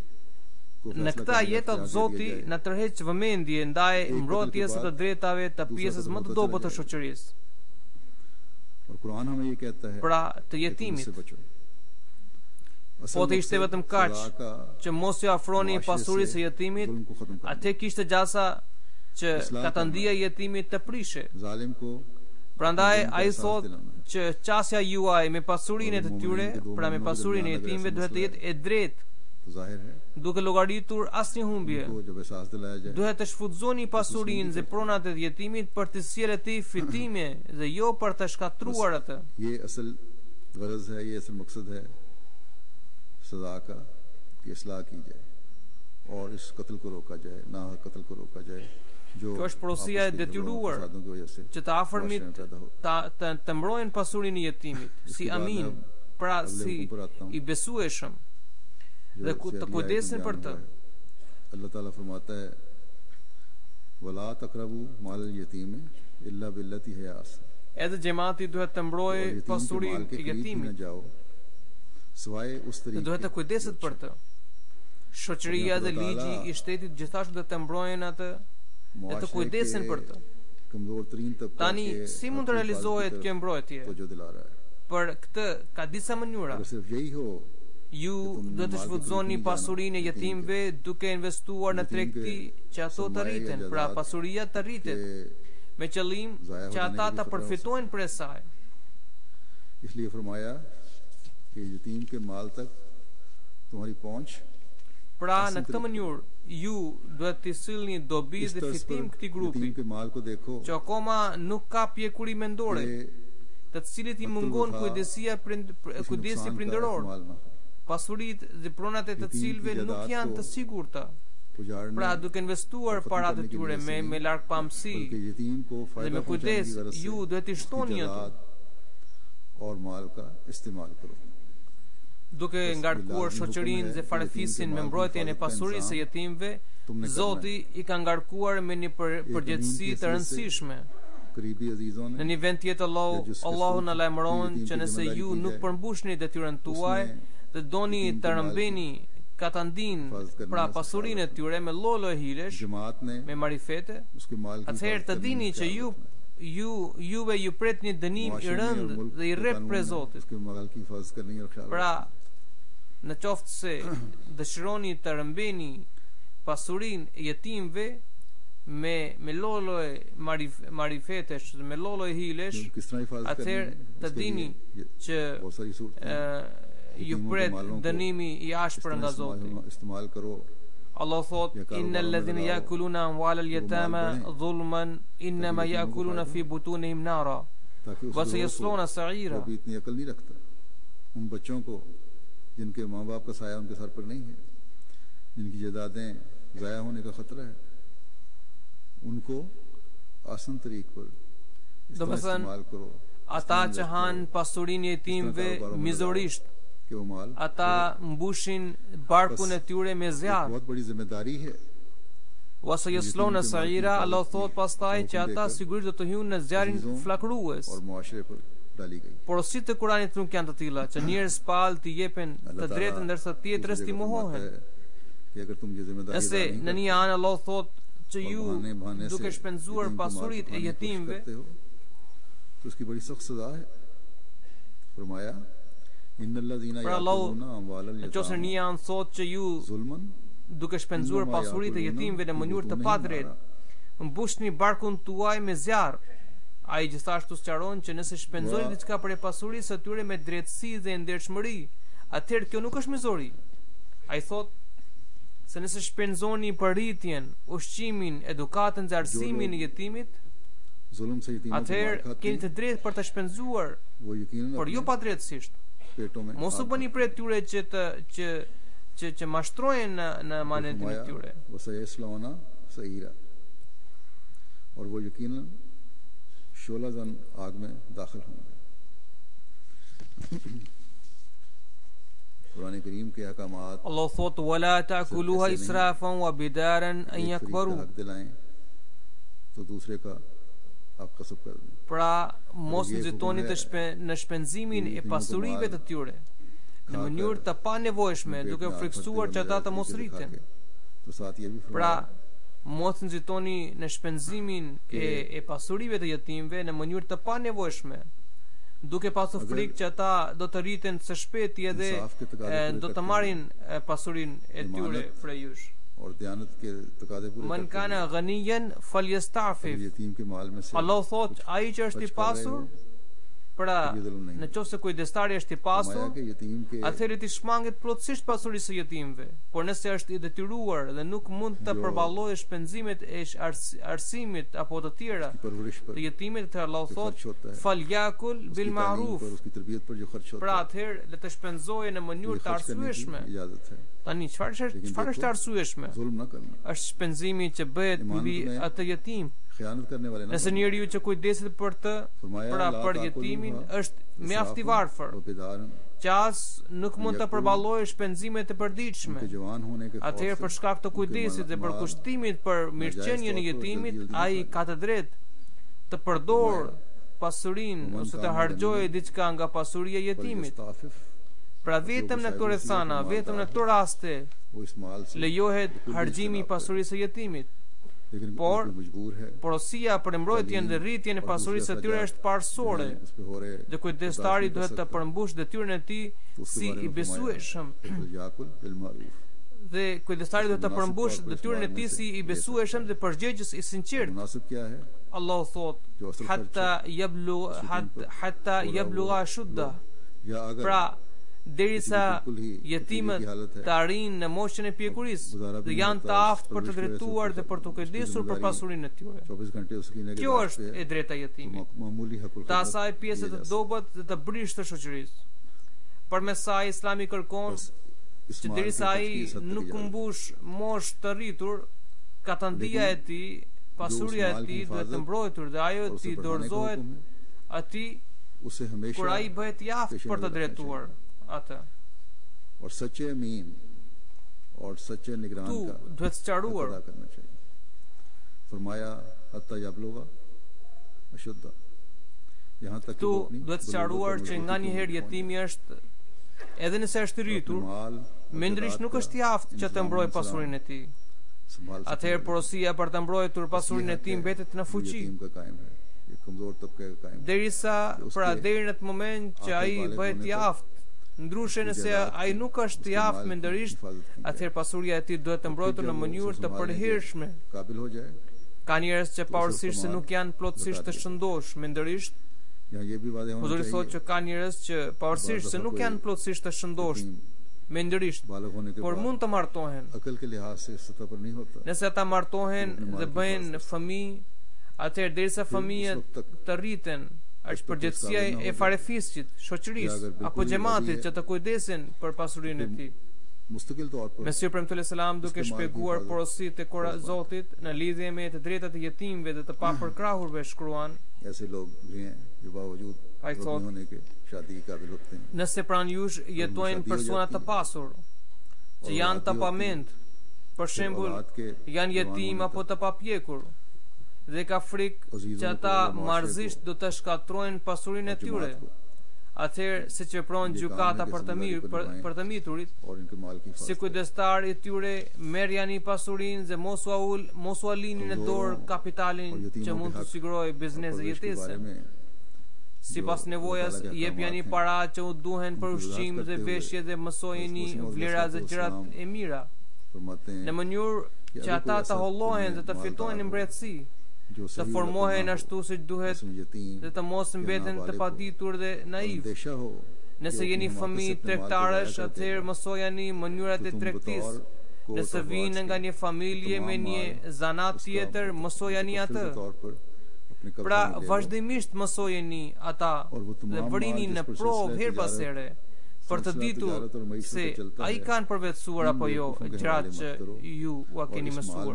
Në këtë ajet Zoti na tërheq vëmendje ndaj mbrojtjes së të drejtave të pjesës më të dobët të shoqërisë, और कुरान हमें ये कहता है pra të jetimit. Po të ishte vetëm kaq që mos ju afroni pasurisë së jetimit, atë kishte gjasa që katandia e jetimit të prishe. जालिम को Prandaj ai thot që qasja juaj me pasurinë të tyre, pra me pasurinë e jetimëve, duhet të jetë e drejtë, तो जाहिर है duke llogaritur asnjë humbje. को जब एहसास दिलाया जाए Duhet të shfutzoni pasurinë dhe pronat e jetimit për të sjellë ti fitime dhe jo për të shkatruar atë. ये असल गरज है, ये असल मकसद है सजा का कि इस्लाह की जाए और इस कत्ल को रोका जाए, ना कत्ल को रोका जाए जो Kjo është porosia e detyruar që të afërmit ta të, të mbrojnë pasurinë e jetimit si amin, pra si i besueshëm, dhe ku të kujdesin për të. अल्लाह ताला फरमाता है वला तकरबू माल यतीम इल्ला बिल्लती है आस, Edhe xhamati duhet të mbrojë pasurinë e jetimit जाओ सिवाय उस dhe तरीके duhet të kujdeset për të. Shoqëria dhe ligji i shtetit gjithashtu duhet të mbrojnë atë dhe të kujdesin për të. कमजोर तरीन तबका Tani si mund të realizohet kjo mbrojtje? तो जो दिला रहा है Për këtë ka disa mënyra. अगर सिर्फ यही हो Ju do të shfutzoni pasurinë e jetimëve duke investuar në tregti që ato të rriten, pra pasuria të rritet me qëllim që ata ta përfitojnë prej saj. इसलिए फरमाया कि यतीम के माल तक तुम्हारी पहुंच Pra në këtë mënyrë ju duhet të sillni dobi इस dhe तर्ज fitim पर këtij यतीम grupi के माल को देखो që akoma nuk ka pjekuri mendore, कि të cilit i mungon kujdesia prind, किसी kujdesi नुकसान का prindëror, इस्तेमाल ना करो। pasuritë dhe pronat e të cilëve nuk janë të sigurta. उजाड़ने Pra duke investuar parat e tyre me me largpamësi बल्कि यतीम को dhe फायदा me पहुंचाने kujdes, की गरज से ju duhet të shtoni ato, जात और माल का इस्तेमाल करो। duke ngarkuar shoqërinë dhe farefisin me mbrojtjen e pasurisë së jetimëve. Zoti i ka ngarkuar me një për, përgjegjësi të rëndësishme. करीबी अजीजों Në ने një vend tjetër Allahu Allahu na lajmëron që nëse ju nuk përmbushni detyrën tuaj dhe doni të rëmbeni katandin, pra pasurinë e tyre me lolo e hilesh, जमात ने me marifete, उसके माल की atëherë të हिफाजत dini करने që का ju ju juve ju pret një dënim i rënd dhe i rrep prej Zotit. उसके माल की हिफाजत करने और ख्याल Pra, në qoftë se dëshironi të rëmbeni pasurinë e jetimëve me me lolo e marif, marifetesh dhe me lolo e hilesh, किस तरह हिफाजत करनी atëherë है, të उसके dini लिए që बहुत सारी सूरतें e, ju pret dënimi i ashpër nga Zoti. इस्तेमाल करो Allah thot innal ladhina ya'kuluna amwal al-yatama dhulman inma ya'kuluna fi butunihim nara ताकि wa उस sayasluna sa'ira. वो भी इतनी अकल नहीं रखता उन बच्चों को जिनके माँ बाप का साया उनके सर पर नहीं है, जिनकी जायदादें ज़ाया होने का खतरा है, उनको आसान तरीक पर इस तरह Domethënë, इस्तेमाल करो ata që han pasurinë e jetimëve mizorisht, कि वो माल ata mbushin barkun e tyre me एक zjarr. बहुत बड़ी जिम्मेदारी है। Wa sayasluna sa'ira, Allah thot pastaj që ata sigurisht do të hyjnë në zjarrin flakrues. और मुआशरे पर डाली गई। Porositë e Kuranit nuk janë të tilla, që njerëz pal të jepen të drejtën ndërsa tjetrës të mohohen. कि अगर तुम ये जिम्मेदारी Nëse अदा नहीं në një anë Allah thot që और ju बहाने बहाने से duke shpenzuar यतीम के माल को pasuritë e खाने की कोशिश jetimëve, करते हो, तो उसकी बड़ी सख्त सजा है। फरमाया इन्नल्लज़ीना pra Allahu याकुलूना अमवालल nëse në यतामा një anë thot që ju ज़ुल्मन duke shpenzuar innama pasuritë e yakuluna jetimëve në fi mënyrë të butunihim padrejtë, nara. mbushni barkun tuaj me zjarr. Ai gjithashtu sqaron që nëse shpenzoni Ua. diçka për pasurisë së tyre me drejtësi dhe ndershmëri, atëherë kjo nuk është mizori. Ai thot se nëse shpenzoni për rritjen, ushqimin, edukatën dhe arsimin e jetimit, जुल्म से यतीमों को मार atëherë खाते keni हैं, të drejtë për të shpenzuar, वो यकीनन por jo अपने padrejtësisht. पेटों में Mos u आग bëni खाते prej tyre që të që që që mashtrojnë në në amanetin e tyre. वसयस्लौना सईरा, और वो यकीनन शोलाज़न आग में दाखिल होंगे। कुरान करीम के अहकामात Allah thot wala ta'kuluha israfan wa bidaran an yakbaru. हक दिलाएं तो दूसरे का हक कसब कर दें। Pra mos nxitoni të shpe, në shpenzimin e pasurive të tyre në mënyrë të panevojshme, duke friksuar që ata të mos rriten. तो साथ ये भी Pra mos nxitoni në shpenzimin e, e pasurive të jetimëve në mënyrë të panevojshme, duke pasur frikë që ata do të rriten së shpejti edhe e, do të marrin e, pasurinë e tyre prej jush. और दयानत के तकादे पूरे Man करते kana हुए ghaniyan falyastafif. यतीम के माल में से Allah thot ai që është i pasur, pra në qoftë se kujdestari është i pasur, फरमाया कि यतीम के atëherë ti shmanget plotësisht pasurisë së jetimëve. Por nëse është i detyruar dhe nuk mund të përballojë shpenzimet e ars- arsimit apo të tjera परवरिश पर të jetimit, të Allah thot falyakul bil तालीम ma'ruf. पर उसकी तरबियत पर जो खर्च होता Pra है atëherë le të shpenzojë në ये mënyrë të खर्च करने की arsyeshme. इजाजत है। Tani çfarë është çfarë është arsyeshme? जुल्म न करना, Është shpenzimi që bëhet mbi atë jetim. खयानत करने वाले न Nëse njeriu që kujdeset për të, फरमाया pra ला për ताकुलूहा jetimin është mjaft i varfër, व बिदारन, që as nuk mund të përballojë shpenzimet e përditshme. उनके जवान होने के खौफ Atëherë për से shkak të kujdesit dhe për kushtimit për mirëqenien e jetimit, ai ka të drejtë të përdor pasurinë ose të harxojë diçka nga pasuria e jetimit. फलियस्ताफिफ, Pra vetëm në këto rrethana, vetëm në këto raste वो इस माल से lejohet harxhimi i pasurisë së jetimit. लेकिन por कोई मजबूर है Porosia për mbrojtjen dhe rritjen e pasurisë së tyre është parësore, उस पे हो रहे dhe kujdestari duhet të përmbush detyrën e tij si i besueshëm. याकुल बिल मारूफ, Dhe kujdestari duhet të përmbush detyrën e tij si i besueshëm dhe përgjegjës i sinqert. मुनासिब क्या है Allahu thot hatta yablu hatta yablugha shudda. या अगर Pra derisa jetimët të arrijnë në moshën e pjekurisë dhe janë të aftë për të drejtuar dhe për të kujdesur për pasurinë e tyre. चौबीस घंटे उसकी निगरानी Kjo është e drejta e jetimit, मामूली हकुल të asaj pjesë të dobët dhe të brisht të shoqërisë. Përmes saj Islami kërkon që derisa ai nuk mbush moshë të rritur, katandia e tij, pasuria e tij duhet të mbrojtur dhe ajo ti dorëzohet atij उसे हमेशा kur ai bëhet i aftë për të drejtuar atë. और सच्चे अमीन और सच्चे निगरान Tu का duhet sqaruar अदा करना चाहिए। फरमाया हत्ता यबलुगा अशुद्दा, यहाँ तक कि Tu वो अपनी duhet sqaruar që nga një herë jetimi është, edhe nëse është i rritur, mall mendrisht nuk është i aftë që të mbrojë pasurinë e tij. संभाल सकते Atëherë हैं। porosia për të mbrojtur pasurinë e tij mbetet në ये fuqi, यतीम का कायम है, ये कमजोर तबके का कायम है। derisa pra deri në atë moment që ai bëhet i aftë. Ndryshe nëse ai nuk është i aftë mendërisht, atëherë pasuria e tij duhet të mbrotur në mënyrë të përhershme. काबिल हो जाए। Ka njerëz që pavarësisht se nuk janë plotësisht të shëndosh mendërisht, यहाँ ये भी वादे होना Pozori thotë që चाहिए ka njerëz që pavarësisht se nuk janë plotësisht të shëndosh mendërisht, बालक होने के por बाद mund të martohen. अकल के लिहाज से इस सतह पर नहीं होता। Nëse ata martohen dhe bëjnë fëmijë, atëherë derisa fëmijët të rriten, është përgjegjësia e farefisqit, shoqërisë apo xhamatit që të kujdesin për pasurinë e tij. मुस्तकिल तौर पर Mesih premtues selam duke shpjeguar porositë e Kura Zotit në lidhje me të drejtat e jetimëve dhe të papërkrahurve shkruan, ऐसे लोग भी हैं जो बावजूद आई रोगी thought- होने के शादी के काबिल होते हैं। nëse pranë jush jetojnë persona të pasur, që janë të pamend, për shembull, janë jetim apo të papjekur, dhe ka frikë që ata marrëzisht do të shkatrojnë pasurinë e tyre. Atëherë siç vepron gjykata për të mirë për, për të miturit, और इनके माल की si kujdestar i tyre merr janë pasurinë dhe mos u ul, mos u alini në dorë kapitalin që mund të sigurojë biznes dhe jetesën. Sipas nevojës jep janë para që u duhen për ushqim dhe veshje dhe mësojeni vlera dhe gjërat e mira, फरमाते në हैं mënyrë që ata të hollohen dhe të fitojnë mbretësi, जो të सही formohen वतन ashtu siç duhet हो, यतीम dhe të mos mbeten të paditur dhe naiv. अंदेशा हो। Nëse jeni fëmijë tregtarësh, atëherë mësojani mënyrat e tregtisë. Nëse vinë nga një familje me një zanat tjetër, mësojani atë. Pra vazhdimisht mësojeni ata dhe vërini në provë her pas here për të ditur se ai kanë përvetësuar apo jo gjërat që ju ua keni mësuar.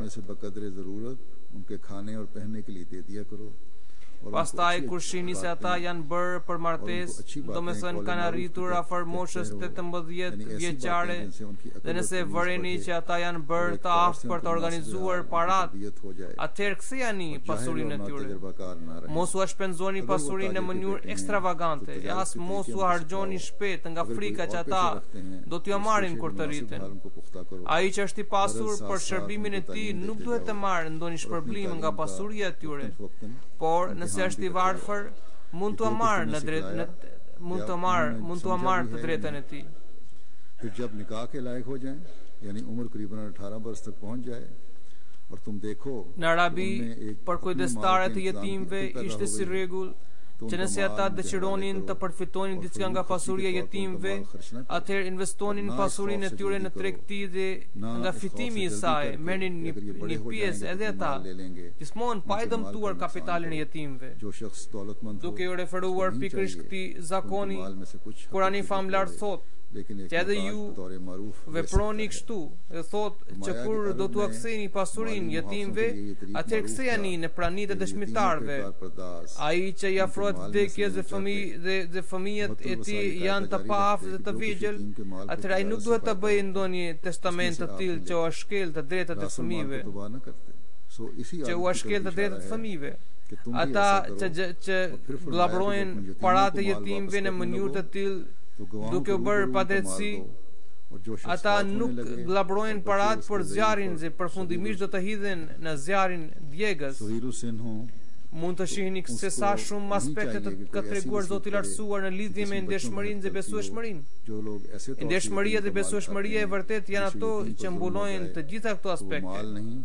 Pastaj kur shihni se ata janë bërë për martesë, do me thënë kanë arritur afër moshës tetëmbëdhjetë vjeçare, dhe nëse vëreni që ata janë bërë të aftë për të organizuar parat, atëherë kthejani pasurinë e tyre. Mos u shpenzoni pasurinë në mënyrë ekstravagante, e as mos u harxhoni shpejt nga frika që ata do t'ju marrin kur të rriten. Ai që është i pasur për shërbimin e tij nuk duhet të marrë ndonjë shpërblim nga pasuria e tyre, por nëse është i varfër, mund t'u marrë në drejt në mund të marrë mund t'u marrë të drejtën e tij. फिर जब निकाह के लायक हो जाएं यानी उम्र करीबन अठारह वर्ष तक पहुंच जाए और तुम देखो në Arabi për kujdestarët e jetimëve ishte si rregull që nëse ata dëshironin të përfitonin diçka nga pasuria e jetimëve, atëherë investonin pasurinë e tyre në tregti dhe nga fitimi i saj merrnin një, një pjesë edhe ata, gjithmonë pa i dëmtuar kapitalin e jetimëve. Duke u referuar pikërisht këtij zakoni, Kurani famlar thotë që edhe ju veproni kështu, dhe thot që kur do t'u ktheni pasurinë jetimëve, atëherë kthejani në pranitë e dëshmitarëve. Ai që i afrohet vdekjes dhe fëmijë dhe, dhe fëmijët e tij janë të paaftë dhe të vegjël, atëherë ai nuk duhet të bëjë ndonjë testament të tillë që u shkel të drejtat e fëmijëve. Që u shkel të drejtat e fëmijëve. Ata që që vllabrojnë paratë e jetimëve në mënyrë të tillë duke u bërë padrejtësi, ata nuk vllabrojnë paratë për zjarrin dhe përfundimisht do të hidhen në zjarrin djegës. Mund të shihni se sa shumë aspekte të ka treguar Zoti i Lartësuar në lidhje me ndeshmërinë dhe besueshmërinë. Ndeshmëria dhe besueshmëria e vërtet janë ato që mbulojnë të gjitha këto aspekte.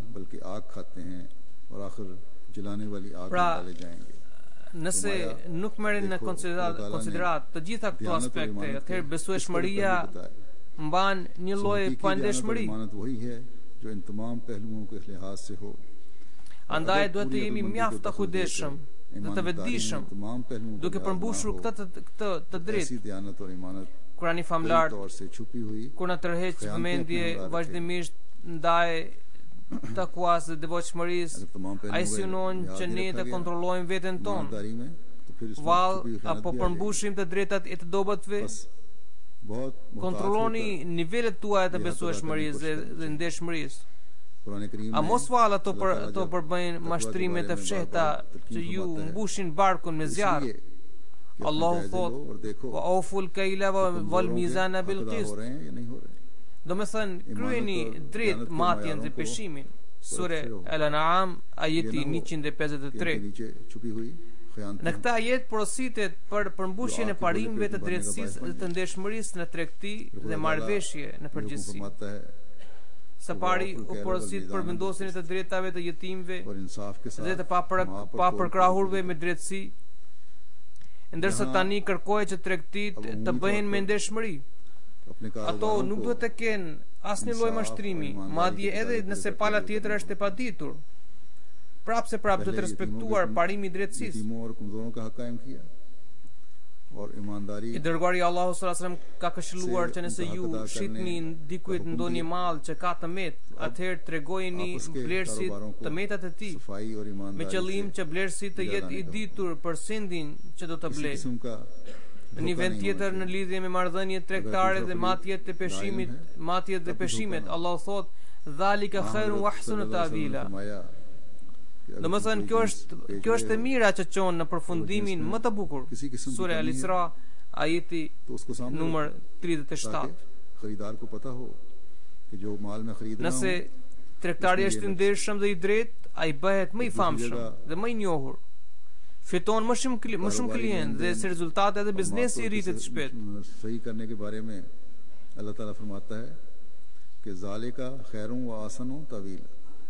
Pra, nëse nuk merren në konsiderat, konsiderat të gjitha këto aspekte, atëherë besueshmëria mban një lloj pandeshmëri. Andaj duhet të jemi mjaft të kujdesshëm dhe të vetëdijshëm duke përmbushur këtë këtë të drejtë. Kurani famlar kur na tërheq vëmendje vazhdimisht ndaj takuas dhe devotshmërisë, ai synon që ne të kontrollojmë veten tonë, vallë apo përmbushim të drejtat e të dobëtve. Kontrolloni nivelet tuaja të besueshmërisë dhe, dhe ndeshmërisë. A mos vallë ato për ato përbëjnë mashtrime të fshehta që ju mbushin barkun me zjarr. Allahu thot: "Wa awful kayla wal mizana bil qist." Do me thënë, kryeni drejt matjen dhe peshimin. Sure Al-An'am, ajeti njëqind e pesëdhjetë e tre. Në këtë ajet porositet për përmbushjen e parimeve të drejtësisë dhe të ndeshmërisë në tregti dhe marrëveshje në përgjithësi. Së pari u porosit për vendosjen e të drejtave të jetimëve dhe të papërkrahurve me drejtësi, ndërsa tani kërkohet që tregtit të bëhen me ndeshmëri. Ato nuk duhet të kenë asnjë lloj mashtrimi, madje edhe nëse pala tjetër është e paditur. Prapse prap duhet të respektuar parimi i drejtësisë. I dërguari Allahu sallallahu alaihi wasallam ka këshilluar që nëse ju shitni dikujt ndonjë mall që ka tëmet, atëherë tregojini blerësit tëmetat e tij, me qëllim që blerësi të jetë i ditur për sendin që do të blejë. Në një vend tjetër në lidhje me marrëdhëniet tregtare dhe matjet e peshimit, matjet dhe peshimet, Allahu thot: "Dhalika khairun wa ahsanu ta'wila." Do më thënë, kjo është, kjo është e mira që qonë në përfundimin më të bukur. Sura Al-Isra, ajeti numër tridhjetë e shtatë. Nëse tregtari është i ndershëm dhe i drejtë, ai bëhet më i famshëm dhe më i njohur. Fiton më shumë më shumë klientë dhe si rezultat edhe biznesi i rritet shpejt. सही करने के बारे में अल्लाह ताला फरमाता है कि ज़ालिका खैरुन व आसनु तवील.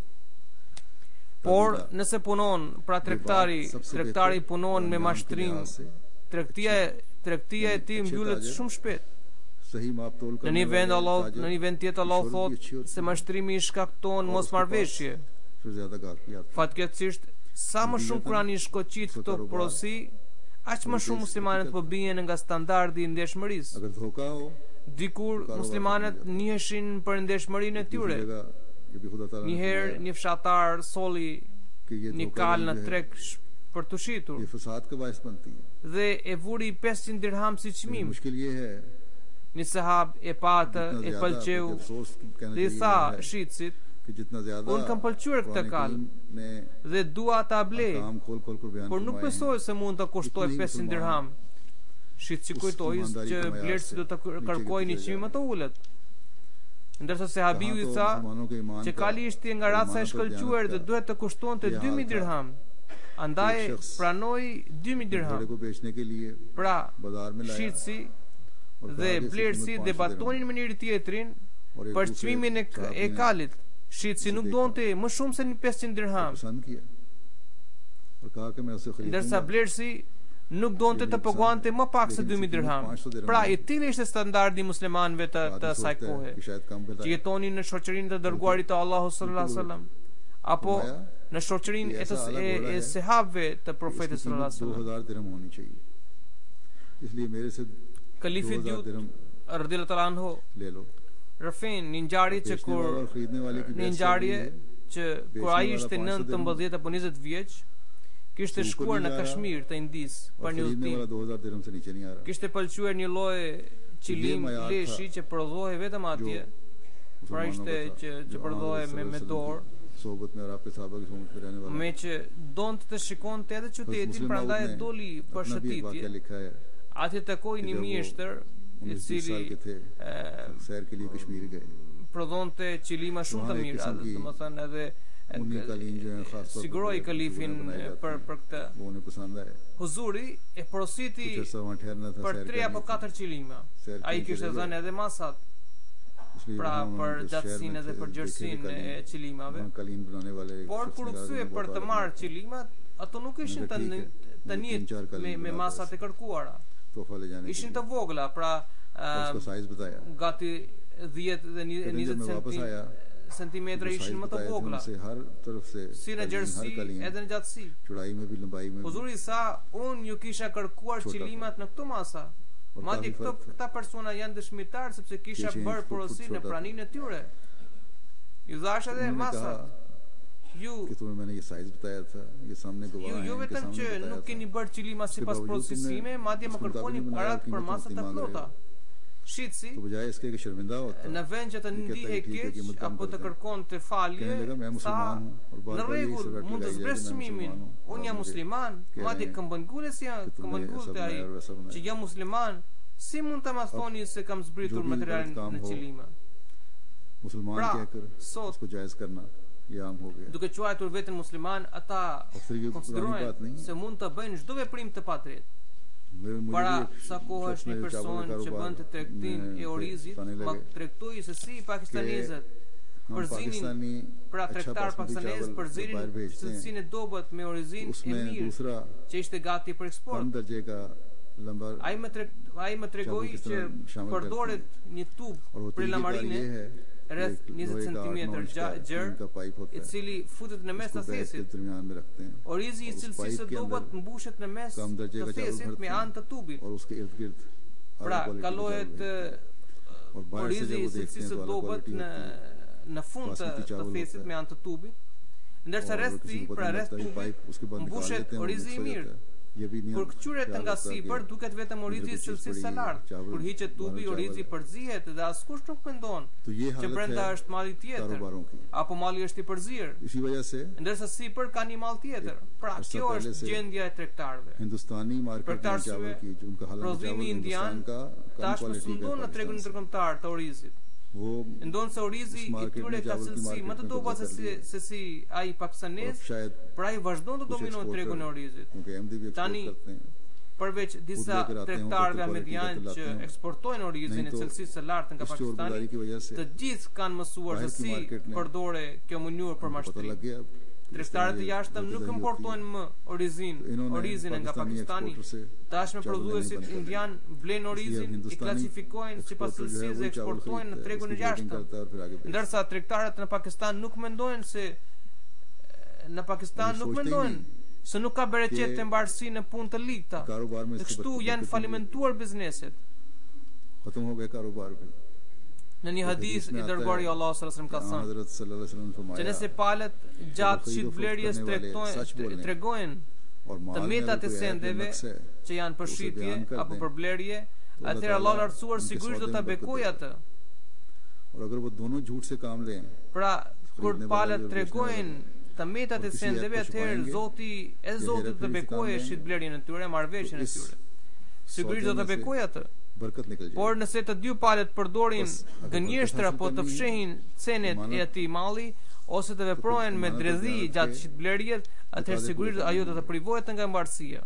Por nëse punon, pra tregtari, tregtari punon me mashtrim, tregtia tregtia e tij mbyllet shumë shpejt. Në një vend Allah, në një vend tjetër Allah thot se mashtrimi i shkakton mosmarrveshje. Fatkeqësisht, sa më shumë Kurani shkoqit këto porosi, aq më shumë muslimanët po bien nga standardi i ndeshmërisë. अगर धोखा हो Dikur muslimanët njiheshin për ndeshmërinë e tyre. ये भी खुदा ताला Një ने herë një fshatar solli कि ये një धोखा kal në जो है, treg sh- për të shitur ये फसाद का बायस बनती है। dhe e vuri pesëqind dirham si लेकिन çmim. मुश्किल ये है Një sahab e patë, जितना e ज्यादा pëlqeu बल्कि अफसोस कहना dhe i चाहिए tha है shitësit, कि जितना ज्यादा unë kam pëlqyer këtë Quran kal करीम ने dhe dua ta blej, काम खोल खोल कर बयान por nuk फरमाए हैं, besoj se mund të kushtoj Itni pesëqind dirham. Shitësi kujtoi ईमानदारी që का मयार blerësi से do të नीचे kërkojë një गिरते çmim më të ulët. Ndërsa sahabiu i कहाँ तो tha मुसलमानों के ईमान që का kali ishte nga और raca e ईमान पर shkëlqyer दयानत dhe का duhet të kushtonte ये dy mijë हाल था। dirham. Andaj एक शख्स pranoi dy mijë dirham. घोड़े को बेचने के लिए Pra, बाजार में लाया shitësi और dhe कहा कि इसकी blerësi कीमत पाँच सौ debatonin me njëri tjetrin और एक për दूसरे çmimin e, साहब e ने kalit. Shitësi nuk donte më shumë se një pesëqind dirham. पसंद किया और कहा कि मैं उसे Ndërsa खरीदूंगा blerësi nuk donte të paguante më pak se dy mijë dirham. Pra, i tillë ishte standardi i muslimanëve të, të asaj kohe, कि शायद कम që बताए jetonin në shoqërinë të dërguarit të Allahut sallallahu alaihi wasallam, apo në shoqërinë e, të- e, e sahabëve të profetit sallallahu alaihi दो wasallam. हजार दिरहम होनी चाहिए, इसलिए मेरे से Kalifi दो हजार dyut दिरहम radhiyallahu ta'ala anhu ले लो। rrëfin një ngjarje që बेचने kur वाला और खरीदने वाले की një बहस चल ngjarje रही है që kur ai ishte nëntëmbëdhjetë apo njëzet vjeç, kishte Se u shkuar në përgjigja Kashmir të Indis और për një खरीदने वाला udhtim. दो हजार दिरहम से नीचे नहीं आ रहा। Kishte pëlqyer një lloj qilim Qilima ja leshi tha, që prodhohej vetëm atje. Pra मुसलमानों ishte का था, që që जो prodhohej आन me me वसल्लम dorë, की सोबत में और आपके साहबा की सोबत में रहने वाला me që donte të shikonte edhe बस qytetin, मुस्लिम prandaj ने doli për अपना भी एक वाकया shëtitje. लिखा है Atje takoi një जब वो mjeshtër i उन्नीस बीस साल cili के थे e, सैर के लिए कश्मीर गए। prodhonte qilima shumë të Wahai mira, किस्म की domethënë edhe e, उन्हीं कालीन जो है खास तौर siguroi kalifin बनाई जाती për हैं, për këtë. वो उन्हें पसंद आए। Huzuri e porositi कुछ अरसा वहाँ ठहरना था për सैर tre apo करनी थी, katër qilima. सैर Ai करने के kishte लिए dhënë गए। edhe masat, इसलिए pra वहाँ उन्होंने për जिस शहर gjatësinë में edhe थे, për देखे थे gjerësinë e कालीन, qilimave. वहाँ कालीन बनाने वाले एक Por शख्स kur ने u कहा कि kthye मैं për बहुत të आदमी marrë हूँ, qilimat, ato nuk ishin Nga të ठीक një- है, të मैं njëjtë तीन चार me, कालीन me बना masat पास e kërkuara. तोहफा ले जाने के Ishin लिए। të vogla, pra और ë, उसका साइज बताया। gati dhjetë dhe कहते हैं, जब njëzet मैं वापस आया centimetra जो ishin साइज më të बताए थे vogla, उनसे हर तरफ से si në कालीन, gjerësi हर कालीन, edhe në gjatësi. चौड़ाई में भी लंबाई में भी Huzuri sa unë ju kisha kërkuar Çota. qilimat në këto masa. और Madje काफी këto फर्क था। këta persona janë dëshmitar sepse kisha Kishin bërë fut- porosi fut në çota. praninë e tyre. Ju thash edhe उन्होंने masat. कहा Ju कि तुम्हें मैंने ये साइज बताया था, ये सामने गवाह ju हैं, jo इनके vetëm सामने që बताया nuk था। keni bërë qilima sipas बावजूद porosisë तुमने time, madje më उसके kërkoni मुताबिक बनाया, parat për कीमत masat उतनी të मांग रहे plota. हो। Shitsi तो बजाय इसके कि शर्मिंदा होता në vend që të ये कहता ndihe है, ठीक है, keq कीमत कम apo कर të दें। kërkonte falje, कहने लगा मैं sa मुसलमान हूँ और बार në बार यही rregull सवाल mund të लगाई zbres जाए कि मैं çmimin. मुसलमान हूँ। Unë और jam मुझे musliman, कह madje रहे हैं këmbëngule si कि तुमने këmbëngule ऐसा te ai बनाया और वैसा बनाया। që jam musliman, si mund ta mas thoni se kam zbritur जो भी materialin गलत काम në हो, qilima. मुसलमान Pra, कहकर sot उसको जायज करना ये आम हो गया। duke quajtur veten musliman, ata और फिर ये पुरानी बात konsiderojnë नहीं se है। mund të bëjnë çdo veprim të patret. मेरे मुझे Para भी एक sa kohë शख्स është ने një जो चावल person का që कारोबार bënte tregtin में e थे, orizit, बताने ma लगे tregtoi se si pakistanezët हम përzinin, पाकिस्तानी pra अच्छा tregtar बासमती pakistanez चावल përzinin बाहर भेजते हैं, cilësinë e dobët me orizin e उसमें mirë दूसरा që ishte gati për कम eksport. दर्जे का लंबा Ai më treg ai më tregoi किस që तरह शामिल përdoret një tub और वो për तरीके कार lamarine ये है rreth एक njëzet लोहे का आठ नौ centimetër इंच का gjerë, टीन का पाइप होता i है, cili futet në mes उसको të बैग के thesit. दरमियान में रखते हैं Orizi i और उस cilësisë së पाइप के dobët अंदर mbushet në mes कम दर्जे të का चावल thesit भरते me हैं anë të tubit. और उसके इर्द गिर्द Pra, kalohet और बाहर से orizi जब i वो देखते cilësisë हैं së तो अलग dobët क्वालिटी në होती है në fund të, बासमती të चावल thesit होता है। me anë të tubit. Ndërsa और rreth किसी i, को pra पता नहीं rreth लगता कि tubit, पाइप उसके बाद निकाल mbushet देते हैं और orizi मिक्स i हो mirë. जाता है। ये भी नहीं Kur kçyret nga sipër duket vetëm orizi i cilësisë së lartë. Kur hiqet tubi, orizi përzihet dhe askush nuk mendon तो ये që हालत brenda है është malli tjetër कारोबारों की। apo malli është i përzir, इसी वजह से ndërsa sipër ka një mall tjetër. Pra, Është kjo pehले është से gjendja e tregtarëve. हिंदुस्तानी Për मार्केट këtë में arsye, चावल की जो उनका हालांकि prodhimi चावल indian हिंदुस्तान का कम tashmë क्वालिटी का sundon në tregun पाकिस्तान से। ndërkombëtar të orizit. वो Ndonë se orizi इस i मार्केट tyre में ka चावल की cilësi më मार्केट të में doba कब्जा se कर si लिया। se si ai और pakistanez, शायद pra ai vazhdon të कुछ dominojë tregun e exporter, orizit. क्योंकि एमडी भी Tani, एक्सपोर्ट करते हैं, Përveç disa लेकर आते हैं, tregtarëve उनको क्वालिटी amerikanë लेकर që लाते हैं। eksportojnë orizin नहीं e तो cilësisë së lartë nga इस Pakistani, चोरबाजारी की वजह से të gjithë kanë mësuar se बाहर की si मार्केट में përdore kjo mënyrë për उनको पता mashtrim. लग गया अब कि इस Tregtarët तरह e ये jashtëm nuk गतिविधि होती है। importojnë më orizin, तो इन्होंने orizin nga Pakistani Pakistani. Exporter से Tashmë चावल prodhuesit लेने बंद कर indian vlen इसलिए orizin, i Hindustani klasifikojnë sipas exporter जो है cilësisë dhe वही चावल eksportojnë në खरीदता है, tregun e उसकी jashtëm. करता है और फिर आगे बेचता है। Ndërsa tregtarët në Pakistan nuk mendojnë se në Pakistan Oni nuk soçte mendojnë नहीं se nuk ka bereqet të mbarësi në punë të ligta. Dhe kështu janë falimentuar bizneset. Në një hadith i dërguari i Allahut sallallahu alaihi wasallam ka thënë që nëse palët gjatë shitblerjes tregojnë të metat e sendeve që janë për shitje apo për blerje, atëherë Allahu i lartësuar sigurisht do ta bekojë atë. Pra kur palët tregojnë të metat e sendeve, atëherë Zoti e Zotit të bekojë shitblerjen e tyre, marrëveshjen e tyre. Sigurisht do ta bekojë atë. Por nëse të dy palët përdorin gënjeshtra apo të fshehin cenet e atij malli ose të veprojnë me dredhi gjatë shitblerjes, atëherë sigurisht ajo do të privohet nga mbarësia.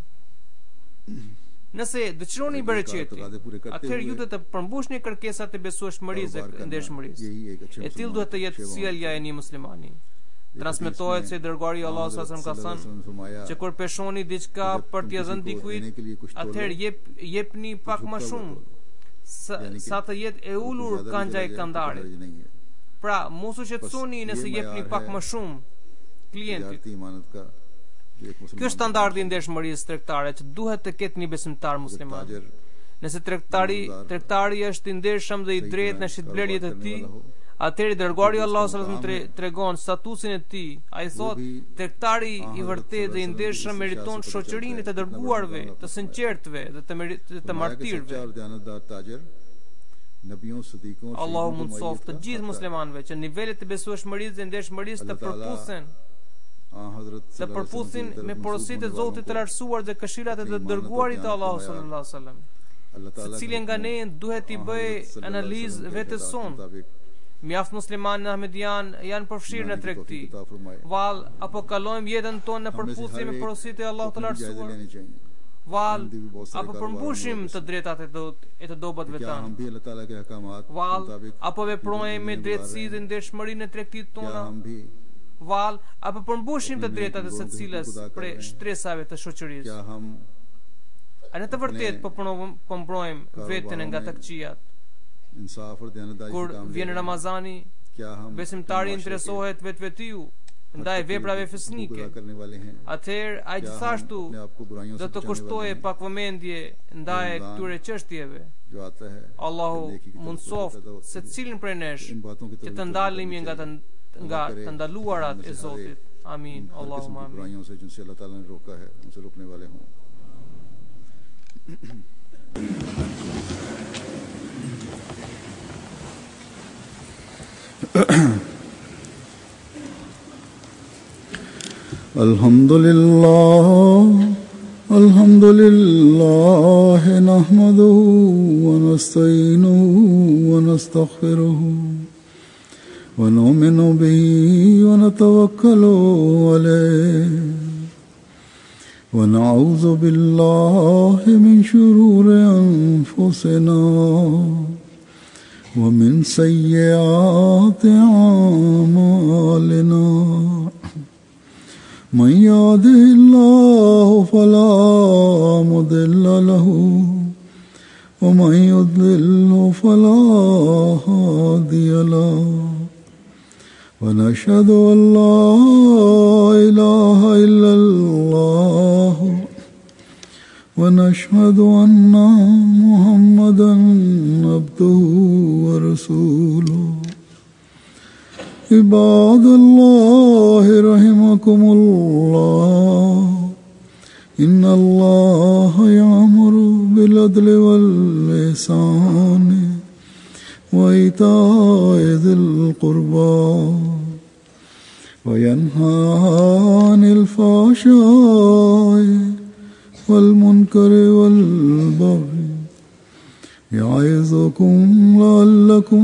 Nëse dëshironi bereqeti, atëherë ju do të përmbushni kërkesat e besueshmërisë dhe ndeshmërisë. E tillë duhet të jetë sjellja e një muslimani. Transmetohet se dërguari i Allahut sallallahu alaihi wasallam ka thënë që kur peshoni diçka për t'i dhënë dikujt, atëherë jep jepni pak më shumë sa, sa të jetë e ulur kangja e kandarit. Pra, mos u shqetësoni nëse jepni pak më shumë klientit. Ky është standardi i ndeshmërisë tregtare që duhet të ketë një besimtar musliman. Nëse tregtari tregtari është i ndershëm dhe i drejtë në shitblerjet e tij, atëherë dërguari i Allahut sallallahu alaihi wasallam tregon statusin e tij. Ai thotë, tregtari i vërtetë dhe i ndershëm meriton shoqërinë e të dërguarve, të sinqertëve dhe të, të martirëve. Allahu mundsoft të gjithë muslimanëve që nivelet e besueshmërisë dhe ndeshmërisë të përputhen, të përputhin me porositë e Zotit të lartësuar dhe këshillat e të dërguarit të Allahut sallallahu alaihi wasallam. Secili nga ne duhet t'i bëjë analizë vetes sonë. Mjaft muslimanë ahmedian janë përfshirë në tregti. Vall, apo kalojmë jetën tonë në përputhje me porositë e Allahut të lartësuar? Vall, apo përmbushim të drejtat e të, e të dobëtve tanë? Vall, apo veprojmë me drejtësi dhe ndeshmëri në tregtit tona? Vall, apo përmbushim të drejtat e secilës prej shtresave të shoqërisë? A në të vërtetë po përmbrojmë veten nga të këqijat? Kur vjen Ramazani, besimtari interesohet vetvetiu ndaj veprave fesnike. Atëherë ai gjithashtu do të kushtojë pak vëmendje ndaj këtyre çështjeve. Allahu mundsoft secilin prej nesh që të ndalemi nga të, nga të ndaluarat e Zotit. Amin. Allahumma amin. Alhamdulillah, alhamdulillah, nahmaduhu wa nasta'inuhu wa nastaghfiruhu wa nu'minu bihi wa natawakkalu alayhi wa na'udhu billahi min shururi anfusina ومن سيئات أعمالنا من يهده الله فلا مضل له ومن يضلل فلا هادي له ونشهد أن لا إله إلا الله ونشهد أن محمدا عبده ورسوله عباد الله رحمكم الله إن الله يأمر بالعدل والإحسان وإيتاء ذي القربى وينهى عن الفحشاء والمنكر والبغي يعظكم لعلكم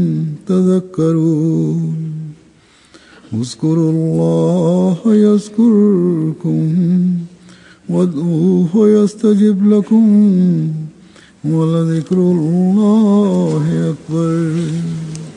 تذكرون اذكروا الله يذكركم وادعوه يستجب لكم ولذكر الله أكبر.